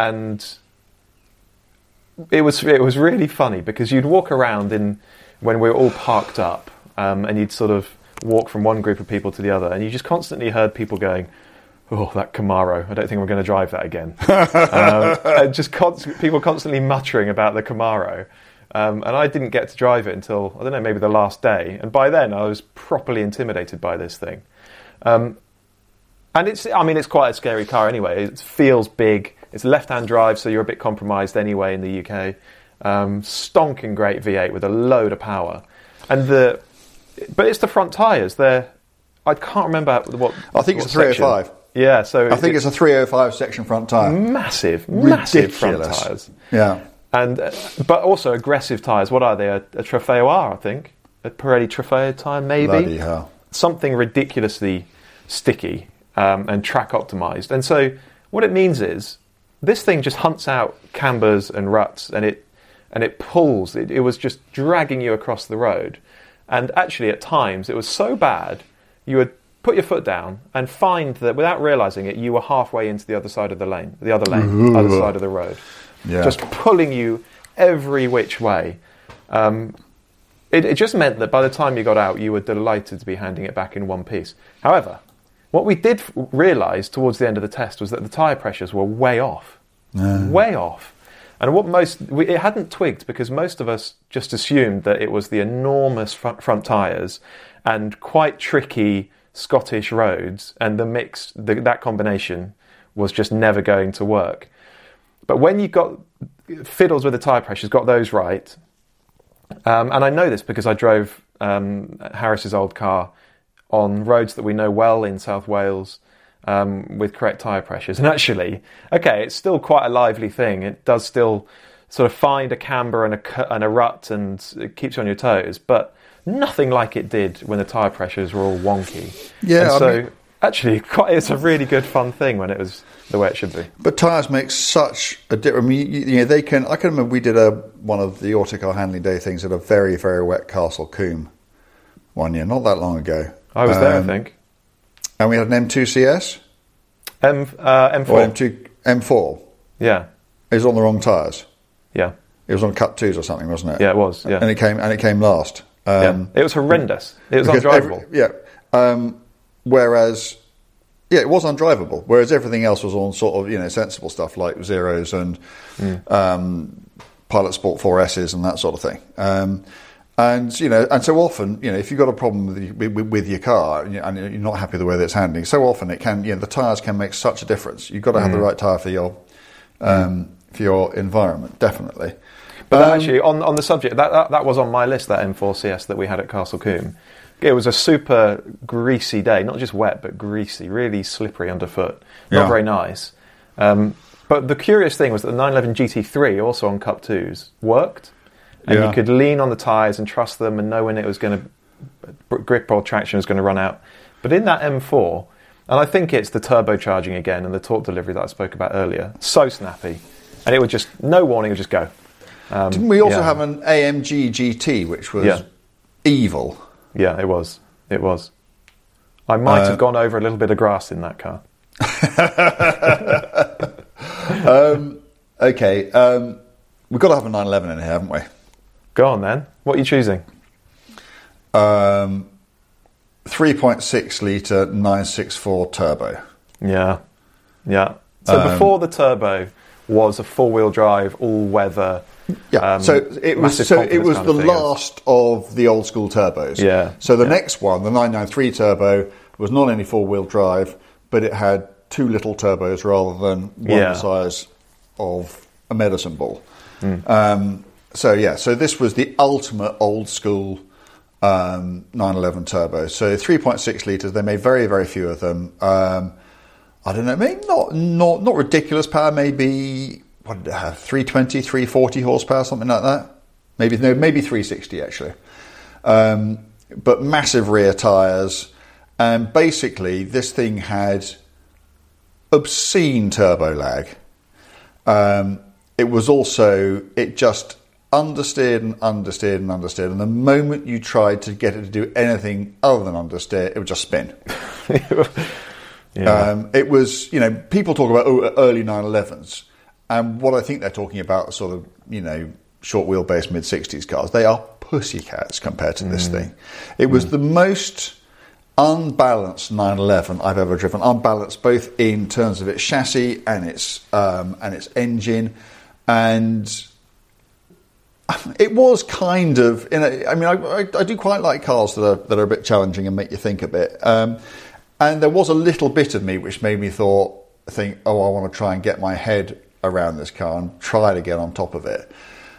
D: it was really funny because you'd walk around when we were all parked up, and you'd sort of walk from one group of people to the other, and you just constantly heard people going, oh, that Camaro, I don't think we're going to drive that again. Just people constantly muttering about the Camaro. And I didn't get to drive it until, I don't know, maybe the last day. And by then I was properly intimidated by this thing. And it's quite a scary car anyway. It feels big. It's left-hand drive, so you're a bit compromised anyway in the UK. Stonking great V8 with a load of power. But it's the front tyres. I can't remember what. I think
F: it's a 305.
D: Section. Yeah, so
F: I think it's a 305 section front tyre.
D: Massive front tyres.
F: Yeah,
D: but also aggressive tyres. What are they? A Trofeo R, I think. A Pirelli Trofeo tyre, maybe.
F: Bloody hell.
D: Something ridiculously sticky and track optimised. And so what it means is this thing just hunts out cambers and ruts, and it pulls. It was just dragging you across the road. And actually, at times, it was so bad, you would put your foot down and find that without realising it, you were halfway into the other side of the lane, other side of the road. Yeah. Just pulling you every which way. It just meant that by the time you got out, you were delighted to be handing it back in one piece. However, what we did realise towards the end of the test was that the tyre pressures were way off. Way off. And it hadn't twigged because most of us just assumed that it was the enormous front tyres and quite tricky Scottish roads, and the mix, that combination was just never going to work. But when you got fiddles with the tyre pressures, got those right, and I know this because I drove Harris's old car on roads that we know well in South Wales, with correct tyre pressures. And actually, it's still quite a lively thing. It does still sort of find a camber and a rut, and it keeps you on your toes, but nothing like it did when the tyre pressures were all wonky. Yeah, and so actually, it's a really good fun thing when it was the way it should be.
F: But tyres make such a difference. I mean, they can. I can remember we did one of the Autocar Handling Day things at a very, very wet Castle Combe one year, not that long ago.
D: I was there, I think.
F: And we had an M2 CS?
D: M4.
F: Or M4.
D: Yeah.
F: It was on the wrong tyres.
D: Yeah.
F: It was on Cut 2s or something, wasn't it?
D: Yeah, it was. Yeah.
F: And it came last.
D: It was horrendous. It was undrivable.
F: Whereas, it was undrivable. Whereas everything else was on sort of sensible stuff like Zeros and Pilot Sport 4Ss and that sort of thing. And so often, if you've got a problem with your car and you're not happy with the way that it's handling, so often it can, the tyres can make such a difference. You've got to have the right tyre for your environment, definitely.
D: But actually, on the subject, that was on my list, that M4 CS that we had at Castle Combe. It was a super greasy day, not just wet, but greasy, really slippery underfoot. Not very nice. But the curious thing was that the 911 GT3, also on Cup 2s, worked. And you could lean on the tyres and trust them and know when it was going to, grip or traction was going to run out. But in that M4, and I think it's the turbocharging again and the torque delivery that I spoke about earlier, so snappy. And it would just, no warning, it would just go.
F: Didn't we also have an AMG GT, which was evil?
D: Yeah, it was. It was. I might have gone over a little bit of grass in that car.
F: We've got to have a 911 in here, haven't we?
D: Go on then. What are you choosing?
F: 3.6 litre 964 turbo.
D: Yeah. So before the turbo was a four-wheel drive, all-weather.
F: So it was the last of the old school turbos.
D: Yeah.
F: So the next one, the 993 turbo, was not only four-wheel drive, but it had two little turbos rather than one the size of a medicine ball. So this was the ultimate old school 911 turbo. So 3.6 litres. They made very, very few of them. I don't know, maybe not ridiculous power. Maybe what did it have? 320, 340 horsepower, something like that. Maybe 360 actually. But massive rear tyres, and basically this thing had obscene turbo lag. It just understeered and understeered and understeered, and the moment you tried to get it to do anything other than understeer, it would just spin. It was, people talk about early 911s, and what I think they're talking about are sort of, short wheelbase mid-60s cars. They are pussycats compared to this thing. It was the most unbalanced 911 I've ever driven. Unbalanced both in terms of its chassis and its engine, and it was kind of. I do quite like cars that are a bit challenging and make you think a bit. And there was a little bit of me which made me think, I want to try and get my head around this car and try to get on top of it.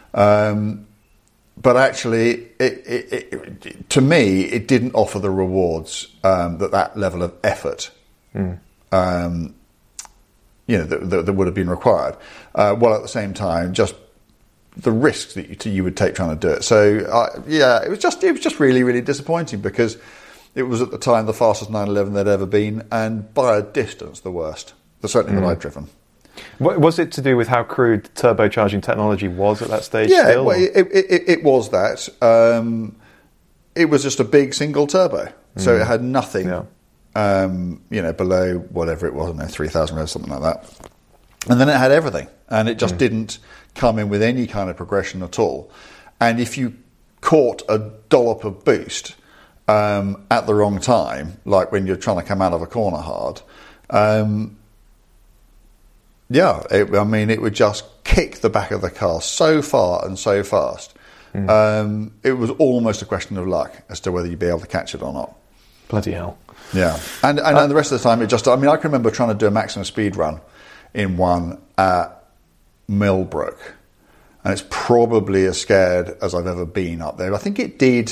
F: But actually, to me, it didn't offer the rewards that level of effort, that would have been required. While at the same time, just the risks that you would take trying to do it. So it was just really, really disappointing, because it was at the time the fastest 911 there'd ever been, and by a distance the worst. Certainly that I'd driven.
D: Was it to do with how crude turbocharging technology was at that stage?
F: Yeah,
D: still?
F: well, it was that. It was just a big single turbo, so it had nothing, below whatever it was, 3,000 revs, something like that. And then it had everything, and it just didn't come in with any kind of progression at all. And if you caught a dollop of boost at the wrong time, like when you're trying to come out of a corner hard, it would just kick the back of the car so far and so fast. It was almost a question of luck as to whether you'd be able to catch it or not.
D: Bloody hell.
F: Yeah. And the rest of the time, I can remember trying to do a maximum speed run in one at Millbrook. And it's probably as scared as I've ever been up there. I think it did,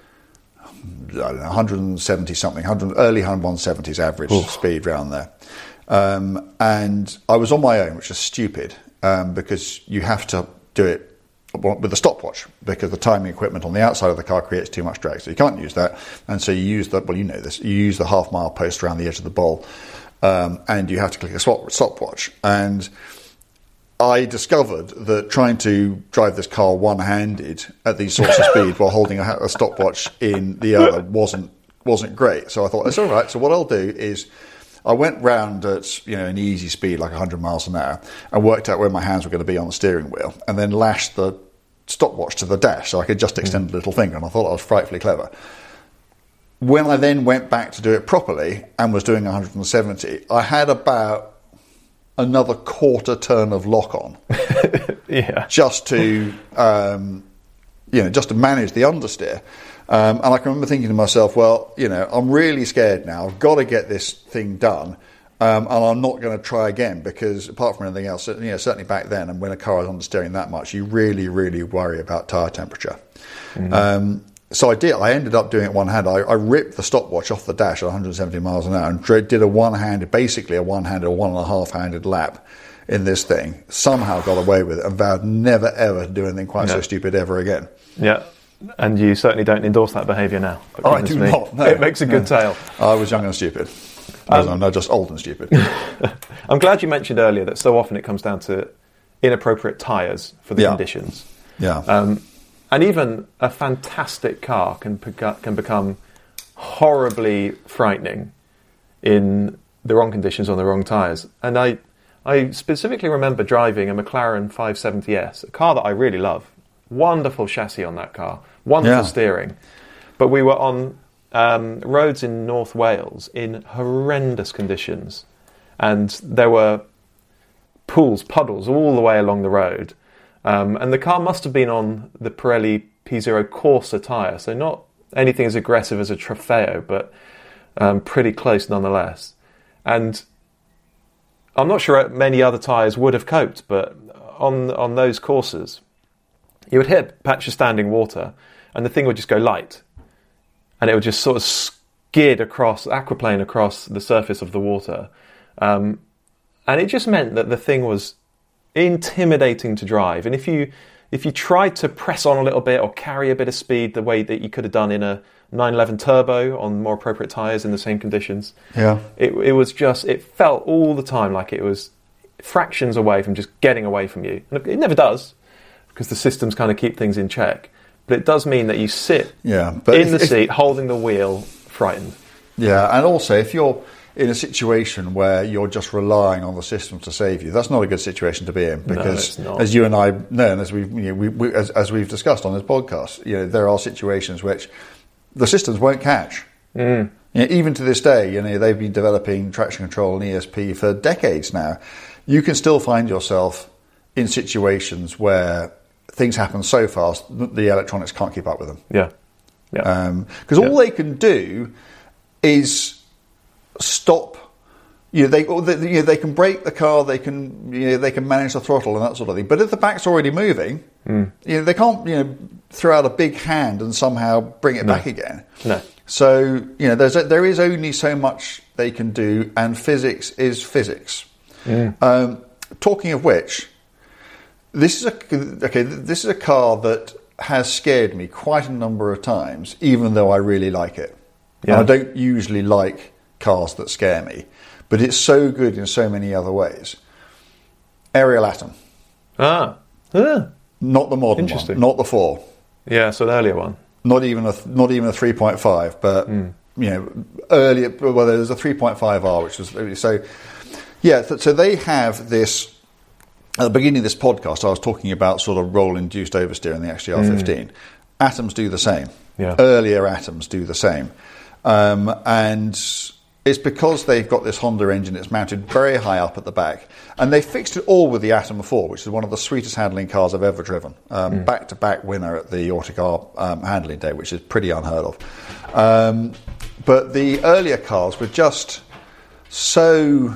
F: 170 something, early 170s average speed round there. And I was on my own, which is stupid, because you have to do it with a stopwatch, because the timing equipment on the outside of the car creates too much drag, so you can't use that. And so you use you use the half-mile post around the edge of the bowl, and you have to click a stopwatch. And I discovered that trying to drive this car one-handed at these sorts of speed while holding a stopwatch in the other wasn't great. So I thought, it's all right. So what I'll do is, I went round at an easy speed, like 100 miles an hour, and worked out where my hands were going to be on the steering wheel, and then lashed the stopwatch to the dash so I could just extend the little finger, and I thought I was frightfully clever. When I then went back to do it properly and was doing 170, I had about another quarter turn of lock on, just to manage the understeer. And I can remember thinking to myself, well, I'm really scared now. I've got to get this thing done, and I'm not going to try again, because apart from anything else, certainly back then, and when a car is understeering that much, you really, really worry about tyre temperature. So I did. I ended up doing it one-handed. I ripped the stopwatch off the dash at 170 miles an hour and did a one-handed, basically a one-handed or 1.5-handed lap in this thing. Somehow got away with it and vowed never, ever to do anything quite so stupid ever again. Yeah.
D: And you certainly don't endorse that behaviour now.
F: I do not. No.
D: It makes a good tale.
F: I was young and stupid. I'm not just old and stupid.
D: I'm glad you mentioned earlier that so often it comes down to inappropriate tyres for the conditions.
F: Yeah.
D: And even a fantastic car can become horribly frightening in the wrong conditions on the wrong tyres. And I specifically remember driving a McLaren 570S, a car that I really love. Wonderful chassis on that car, wonderful steering. But we were on roads in North Wales in horrendous conditions. And there were pools, puddles all the way along the road. And the car must have been on the Pirelli P0 Corsa tyre, so not anything as aggressive as a Trofeo, but pretty close nonetheless. And I'm not sure many other tyres would have coped, but on those courses, you would hit a patch of standing water, and the thing would just go light, and it would just sort of skid aquaplane across the surface of the water. And it just meant that the thing was intimidating to drive. And if you tried to press on a little bit or carry a bit of speed the way that you could have done in a 911 Turbo on more appropriate tyres in the same conditions, it felt all the time like it was fractions away from just getting away from you. And it never does, because the systems kind of keep things in check. But it does mean that you sit in the seat, holding the wheel, frightened. Yeah,
F: and also if you're in a situation where you're just relying on the system to save you, that's not a good situation to be in, because as you and I know, and as we've discussed on this podcast, there are situations which the systems won't catch. Even to this day, they've been developing traction control and ESP for decades now. You can still find yourself in situations where things happen so fast that the electronics can't keep up with them.
D: Yeah.
F: Because all they can do is stop. They can brake the car, they can manage the throttle and that sort of thing. But if the back's already moving, they can't throw out a big hand and somehow bring it back again. No. So there is only so much they can do, and physics is physics. Talking of which, this is a car that has scared me quite a number of times, even though I really like it. Yeah. And I don't usually like cars that scare me, but it's so good in so many other ways. Ariel Atom. Not the modern one, not the 4.
D: Yeah, so the earlier one.
F: Not even a 3.5, but earlier. Well, there's a 3.5R, which was so. Yeah, so they have this. At the beginning of this podcast, I was talking about sort of roll-induced oversteer in the XJR15. Atoms do the same. Yeah. Earlier Atoms do the same. And it's because they've got this Honda engine that's mounted very high up at the back. And they fixed it all with the Atom 4, which is one of the sweetest handling cars I've ever driven. Back-to-back winner at the Autocar Handling Day, which is pretty unheard of. But the earlier cars were just so...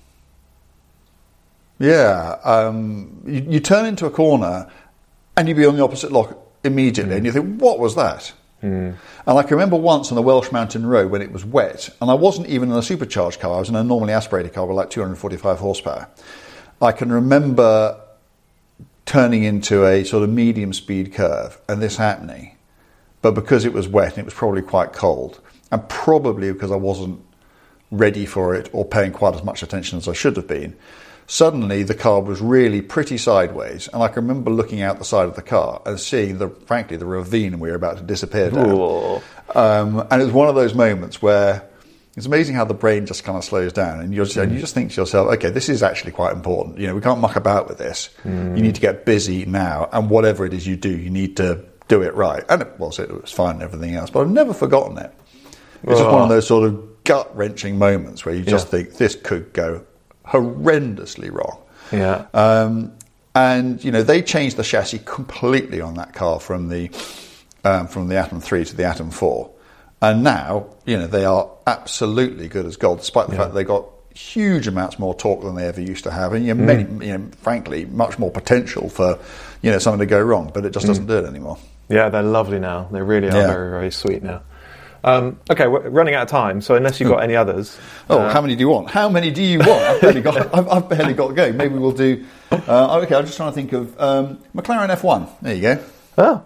F: Yeah, you turn into a corner and you'd be on the opposite lock immediately and you think, what was that? And I can remember once on the Welsh Mountain Road when it was wet, and I wasn't even in a supercharged car, I was in a normally aspirated car with like 245 horsepower. I can remember turning into a sort of medium speed curve and this happening, but because it was wet and it was probably quite cold, and probably because I wasn't ready for it or paying quite as much attention as I should have been, suddenly the car was really pretty sideways, and I can remember looking out the side of the car and seeing the ravine we were about to disappear down. And it was one of those moments where it's amazing how the brain just kind of slows down, and you just think to yourself, okay, this is actually quite important. We can't muck about with this. You need to get busy now, and whatever it is you do, you need to do it right. And it was fine and everything else, but I've never forgotten it. It's just one of those sort of gut-wrenching moments where you just think this could go horrendously wrong. Yeah. And they changed the chassis completely on that car from the Atom 3 to the Atom 4, and now they are absolutely good as gold, despite the fact that they got huge amounts more torque than they ever used to have, and frankly, much more potential for something to go wrong, but it just doesn't do it anymore. Yeah,
D: they're lovely now. They really are very, very sweet now. Okay, we're running out of time, so unless you've got any others...
F: how many do you want? I've barely got going. Maybe we'll do... okay, I'm just trying to think of... McLaren F1. There you go.
D: Oh.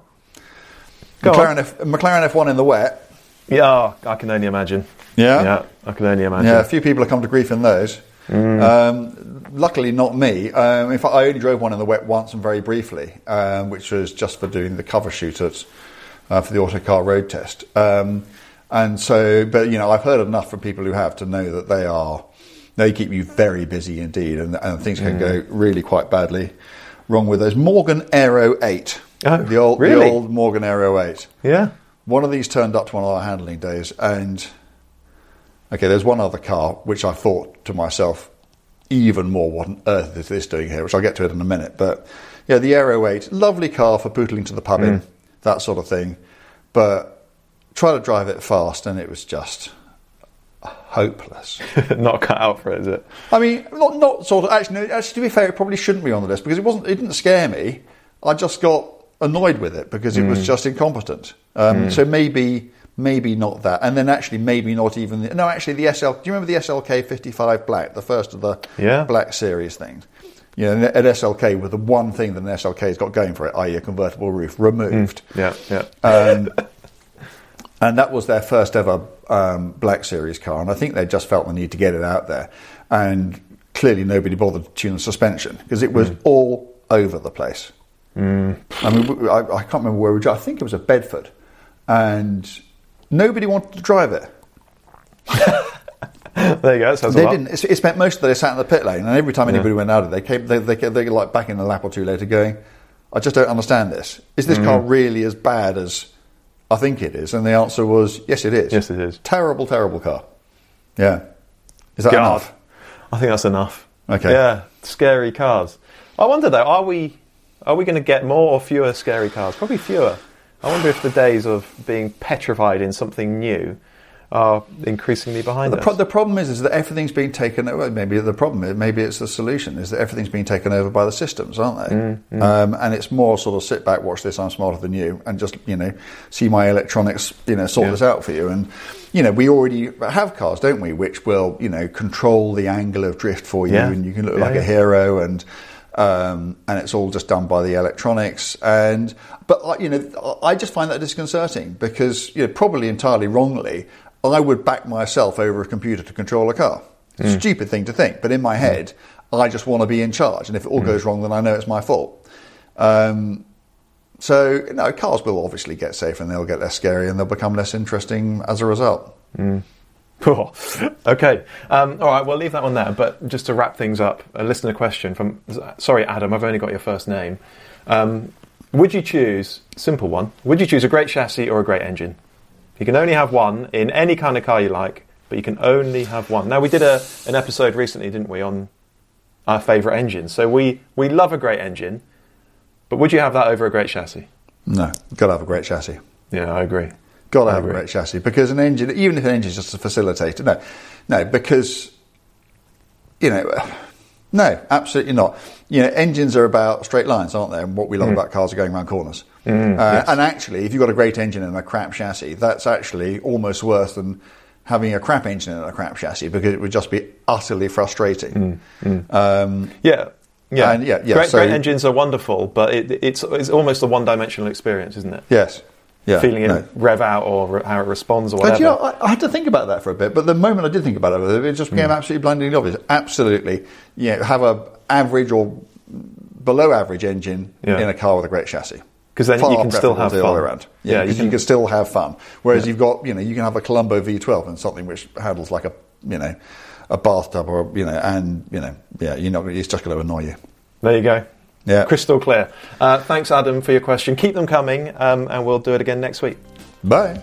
F: McLaren F1 in the wet.
D: Yeah, I can only imagine.
F: Yeah?
D: Yeah, I can only imagine.
F: Yeah, a few people have come to grief in those. Luckily not me. In fact, I only drove one in the wet once and very briefly, which was just for doing the cover shoot for the Autocar road test. And so, but I've heard enough from people who have to know that they keep you very busy indeed, and things can go really quite badly wrong with those. Morgan Aero 8.
D: Oh,
F: the old Morgan Aero 8.
D: Yeah.
F: One of these turned up to one of our handling days, and okay, there's one other car which I thought to myself, even more, what on earth is this doing here? Which I'll get to it in a minute. But yeah, the Aero 8, lovely car for pootling to the pub in, that sort of thing. But try to drive it fast, and it was just hopeless.
D: Not cut out for it, is it?
F: I mean, not sort of. Actually, to be fair, it probably shouldn't be on the list because it didn't scare me. I just got annoyed with it because it was just incompetent. So maybe not that, and then actually maybe not even. The SL. Do you remember the SLK 55 Black, the first of the Black Series things? An SLK with the one thing that an SLK's got going for it, i.e. a convertible roof, removed. And that was their first ever Black Series car, and I think they just felt the need to get it out there. And clearly nobody bothered to tune the suspension because it was all over the place. I mean, I can't remember where we drove. I think it was at Bedford, and nobody wanted to drive it.
D: There you go. That
F: they didn't. It spent most of the day sat in the pit lane, and every time anybody went out of it, they like back in a lap or two later, going, "I just don't understand this. Is this car really as bad as I think it is. And the answer was, yes, it is.
D: Yes, it is.
F: Terrible, terrible car. Yeah. Is that
D: God.
F: enough?
D: I think that's enough.
F: Okay.
D: Yeah, scary cars. I wonder though, are we going to get more or fewer scary cars? Probably fewer. I wonder if the days of being petrified in something new are increasingly behind us.
F: The problem is that everything's being taken over. Maybe it's the solution, is that everything's being taken over by the systems, aren't they? And it's more sort of sit back, watch this, I'm smarter than you, and just, see my electronics, sort this out for you. And, we already have cars, don't we, which will, control the angle of drift for you, and you can look like a hero, and it's all just done by the electronics. But I just find that disconcerting because, probably entirely wrongly, I would back myself over a computer to control a car. It's a stupid thing to think, but in my head, I just want to be in charge. And if it all goes wrong, then I know it's my fault. So, cars will obviously get safer and they'll get less scary and they'll become less interesting as a result.
D: Cool. Okay. All right, we'll leave that one there. But just to wrap things up, a listener question from... Sorry, Adam, I've only got your first name. Would you choose... Simple one. Would you choose a great chassis or a great engine? You can only have one in any kind of car you like, but you can only have one. Now, we did an episode recently, didn't we, on our favourite engines. So we love a great engine, but would you have that over a great chassis?
F: No, got to have a great chassis.
D: Yeah, I agree.
F: Got to have a great chassis, because an engine, even if an engine is just a facilitator, no, because, no, absolutely not. Engines are about straight lines, aren't they? And what we love about cars are going around corners. Yes. And actually, if you've got a great engine and a crap chassis, that's actually almost worse than having a crap engine and a crap chassis, because it would just be utterly frustrating.
D: Great engines are wonderful, but it's almost a one-dimensional experience, isn't it?
F: Yes. Yeah,
D: feeling it rev out or how it responds or whatever.
F: But I had to think about that for a bit. But the moment I did think about it, it just became absolutely blindingly obvious. Absolutely, have a average or below average engine in a car with a great chassis.
D: Because then you can still have fun.
F: Around. Yeah, you can still have fun. Whereas you've got, you can have a Colombo V12 and something which handles like a bathtub or it's just going to annoy you.
D: There you go.
F: Yeah.
D: Crystal clear. Thanks, Adam, for your question. Keep them coming, and we'll do it again next week.
F: Bye.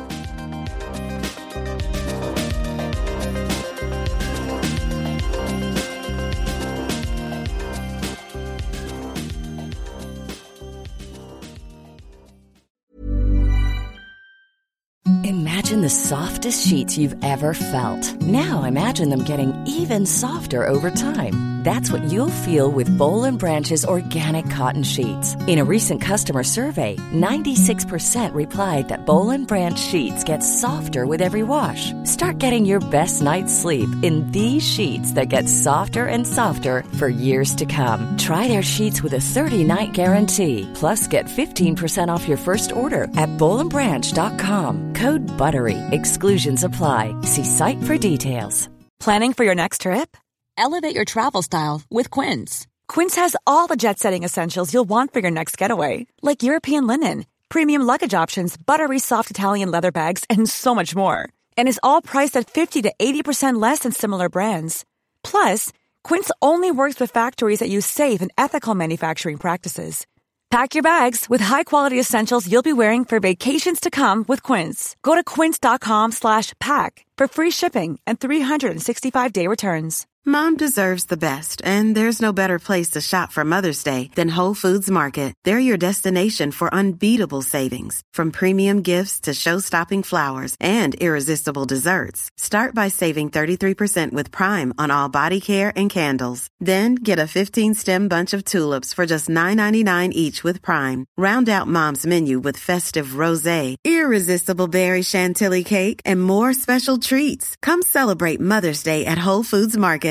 G: Imagine the softest sheets you've ever felt. Now imagine them getting even softer over time. That's what you'll feel with Boll & Branch's organic cotton sheets. In a recent customer survey, 96% replied that Boll & Branch sheets get softer with every wash. Start getting your best night's sleep in these sheets that get softer and softer for years to come. Try their sheets with a 30-night guarantee. Plus, get 15% off your first order at bollandbranch.com. Code BUTTERY. Exclusions apply. See site for details.
H: Planning for your next trip? Elevate your travel style with Quince. Quince has all the jet-setting essentials you'll want for your next getaway, like European linen, premium luggage options, buttery soft Italian leather bags, and so much more. And is all priced at 50 to 80% less than similar brands. Plus, Quince only works with factories that use safe and ethical manufacturing practices. Pack your bags with high-quality essentials you'll be wearing for vacations to come with Quince. Go to quince.com/pack for free shipping and 365-day returns.
A: Mom deserves the best, and there's no better place to shop for Mother's Day than Whole Foods Market. They're your destination for unbeatable savings, from premium gifts to show-stopping flowers and irresistible desserts. Start by saving 33% with Prime on all body care and candles. Then get a 15-stem bunch of tulips for just $9.99 each with Prime. Round out Mom's menu with festive rosé, irresistible berry chantilly cake, and more special treats. Come celebrate Mother's Day at Whole Foods Market.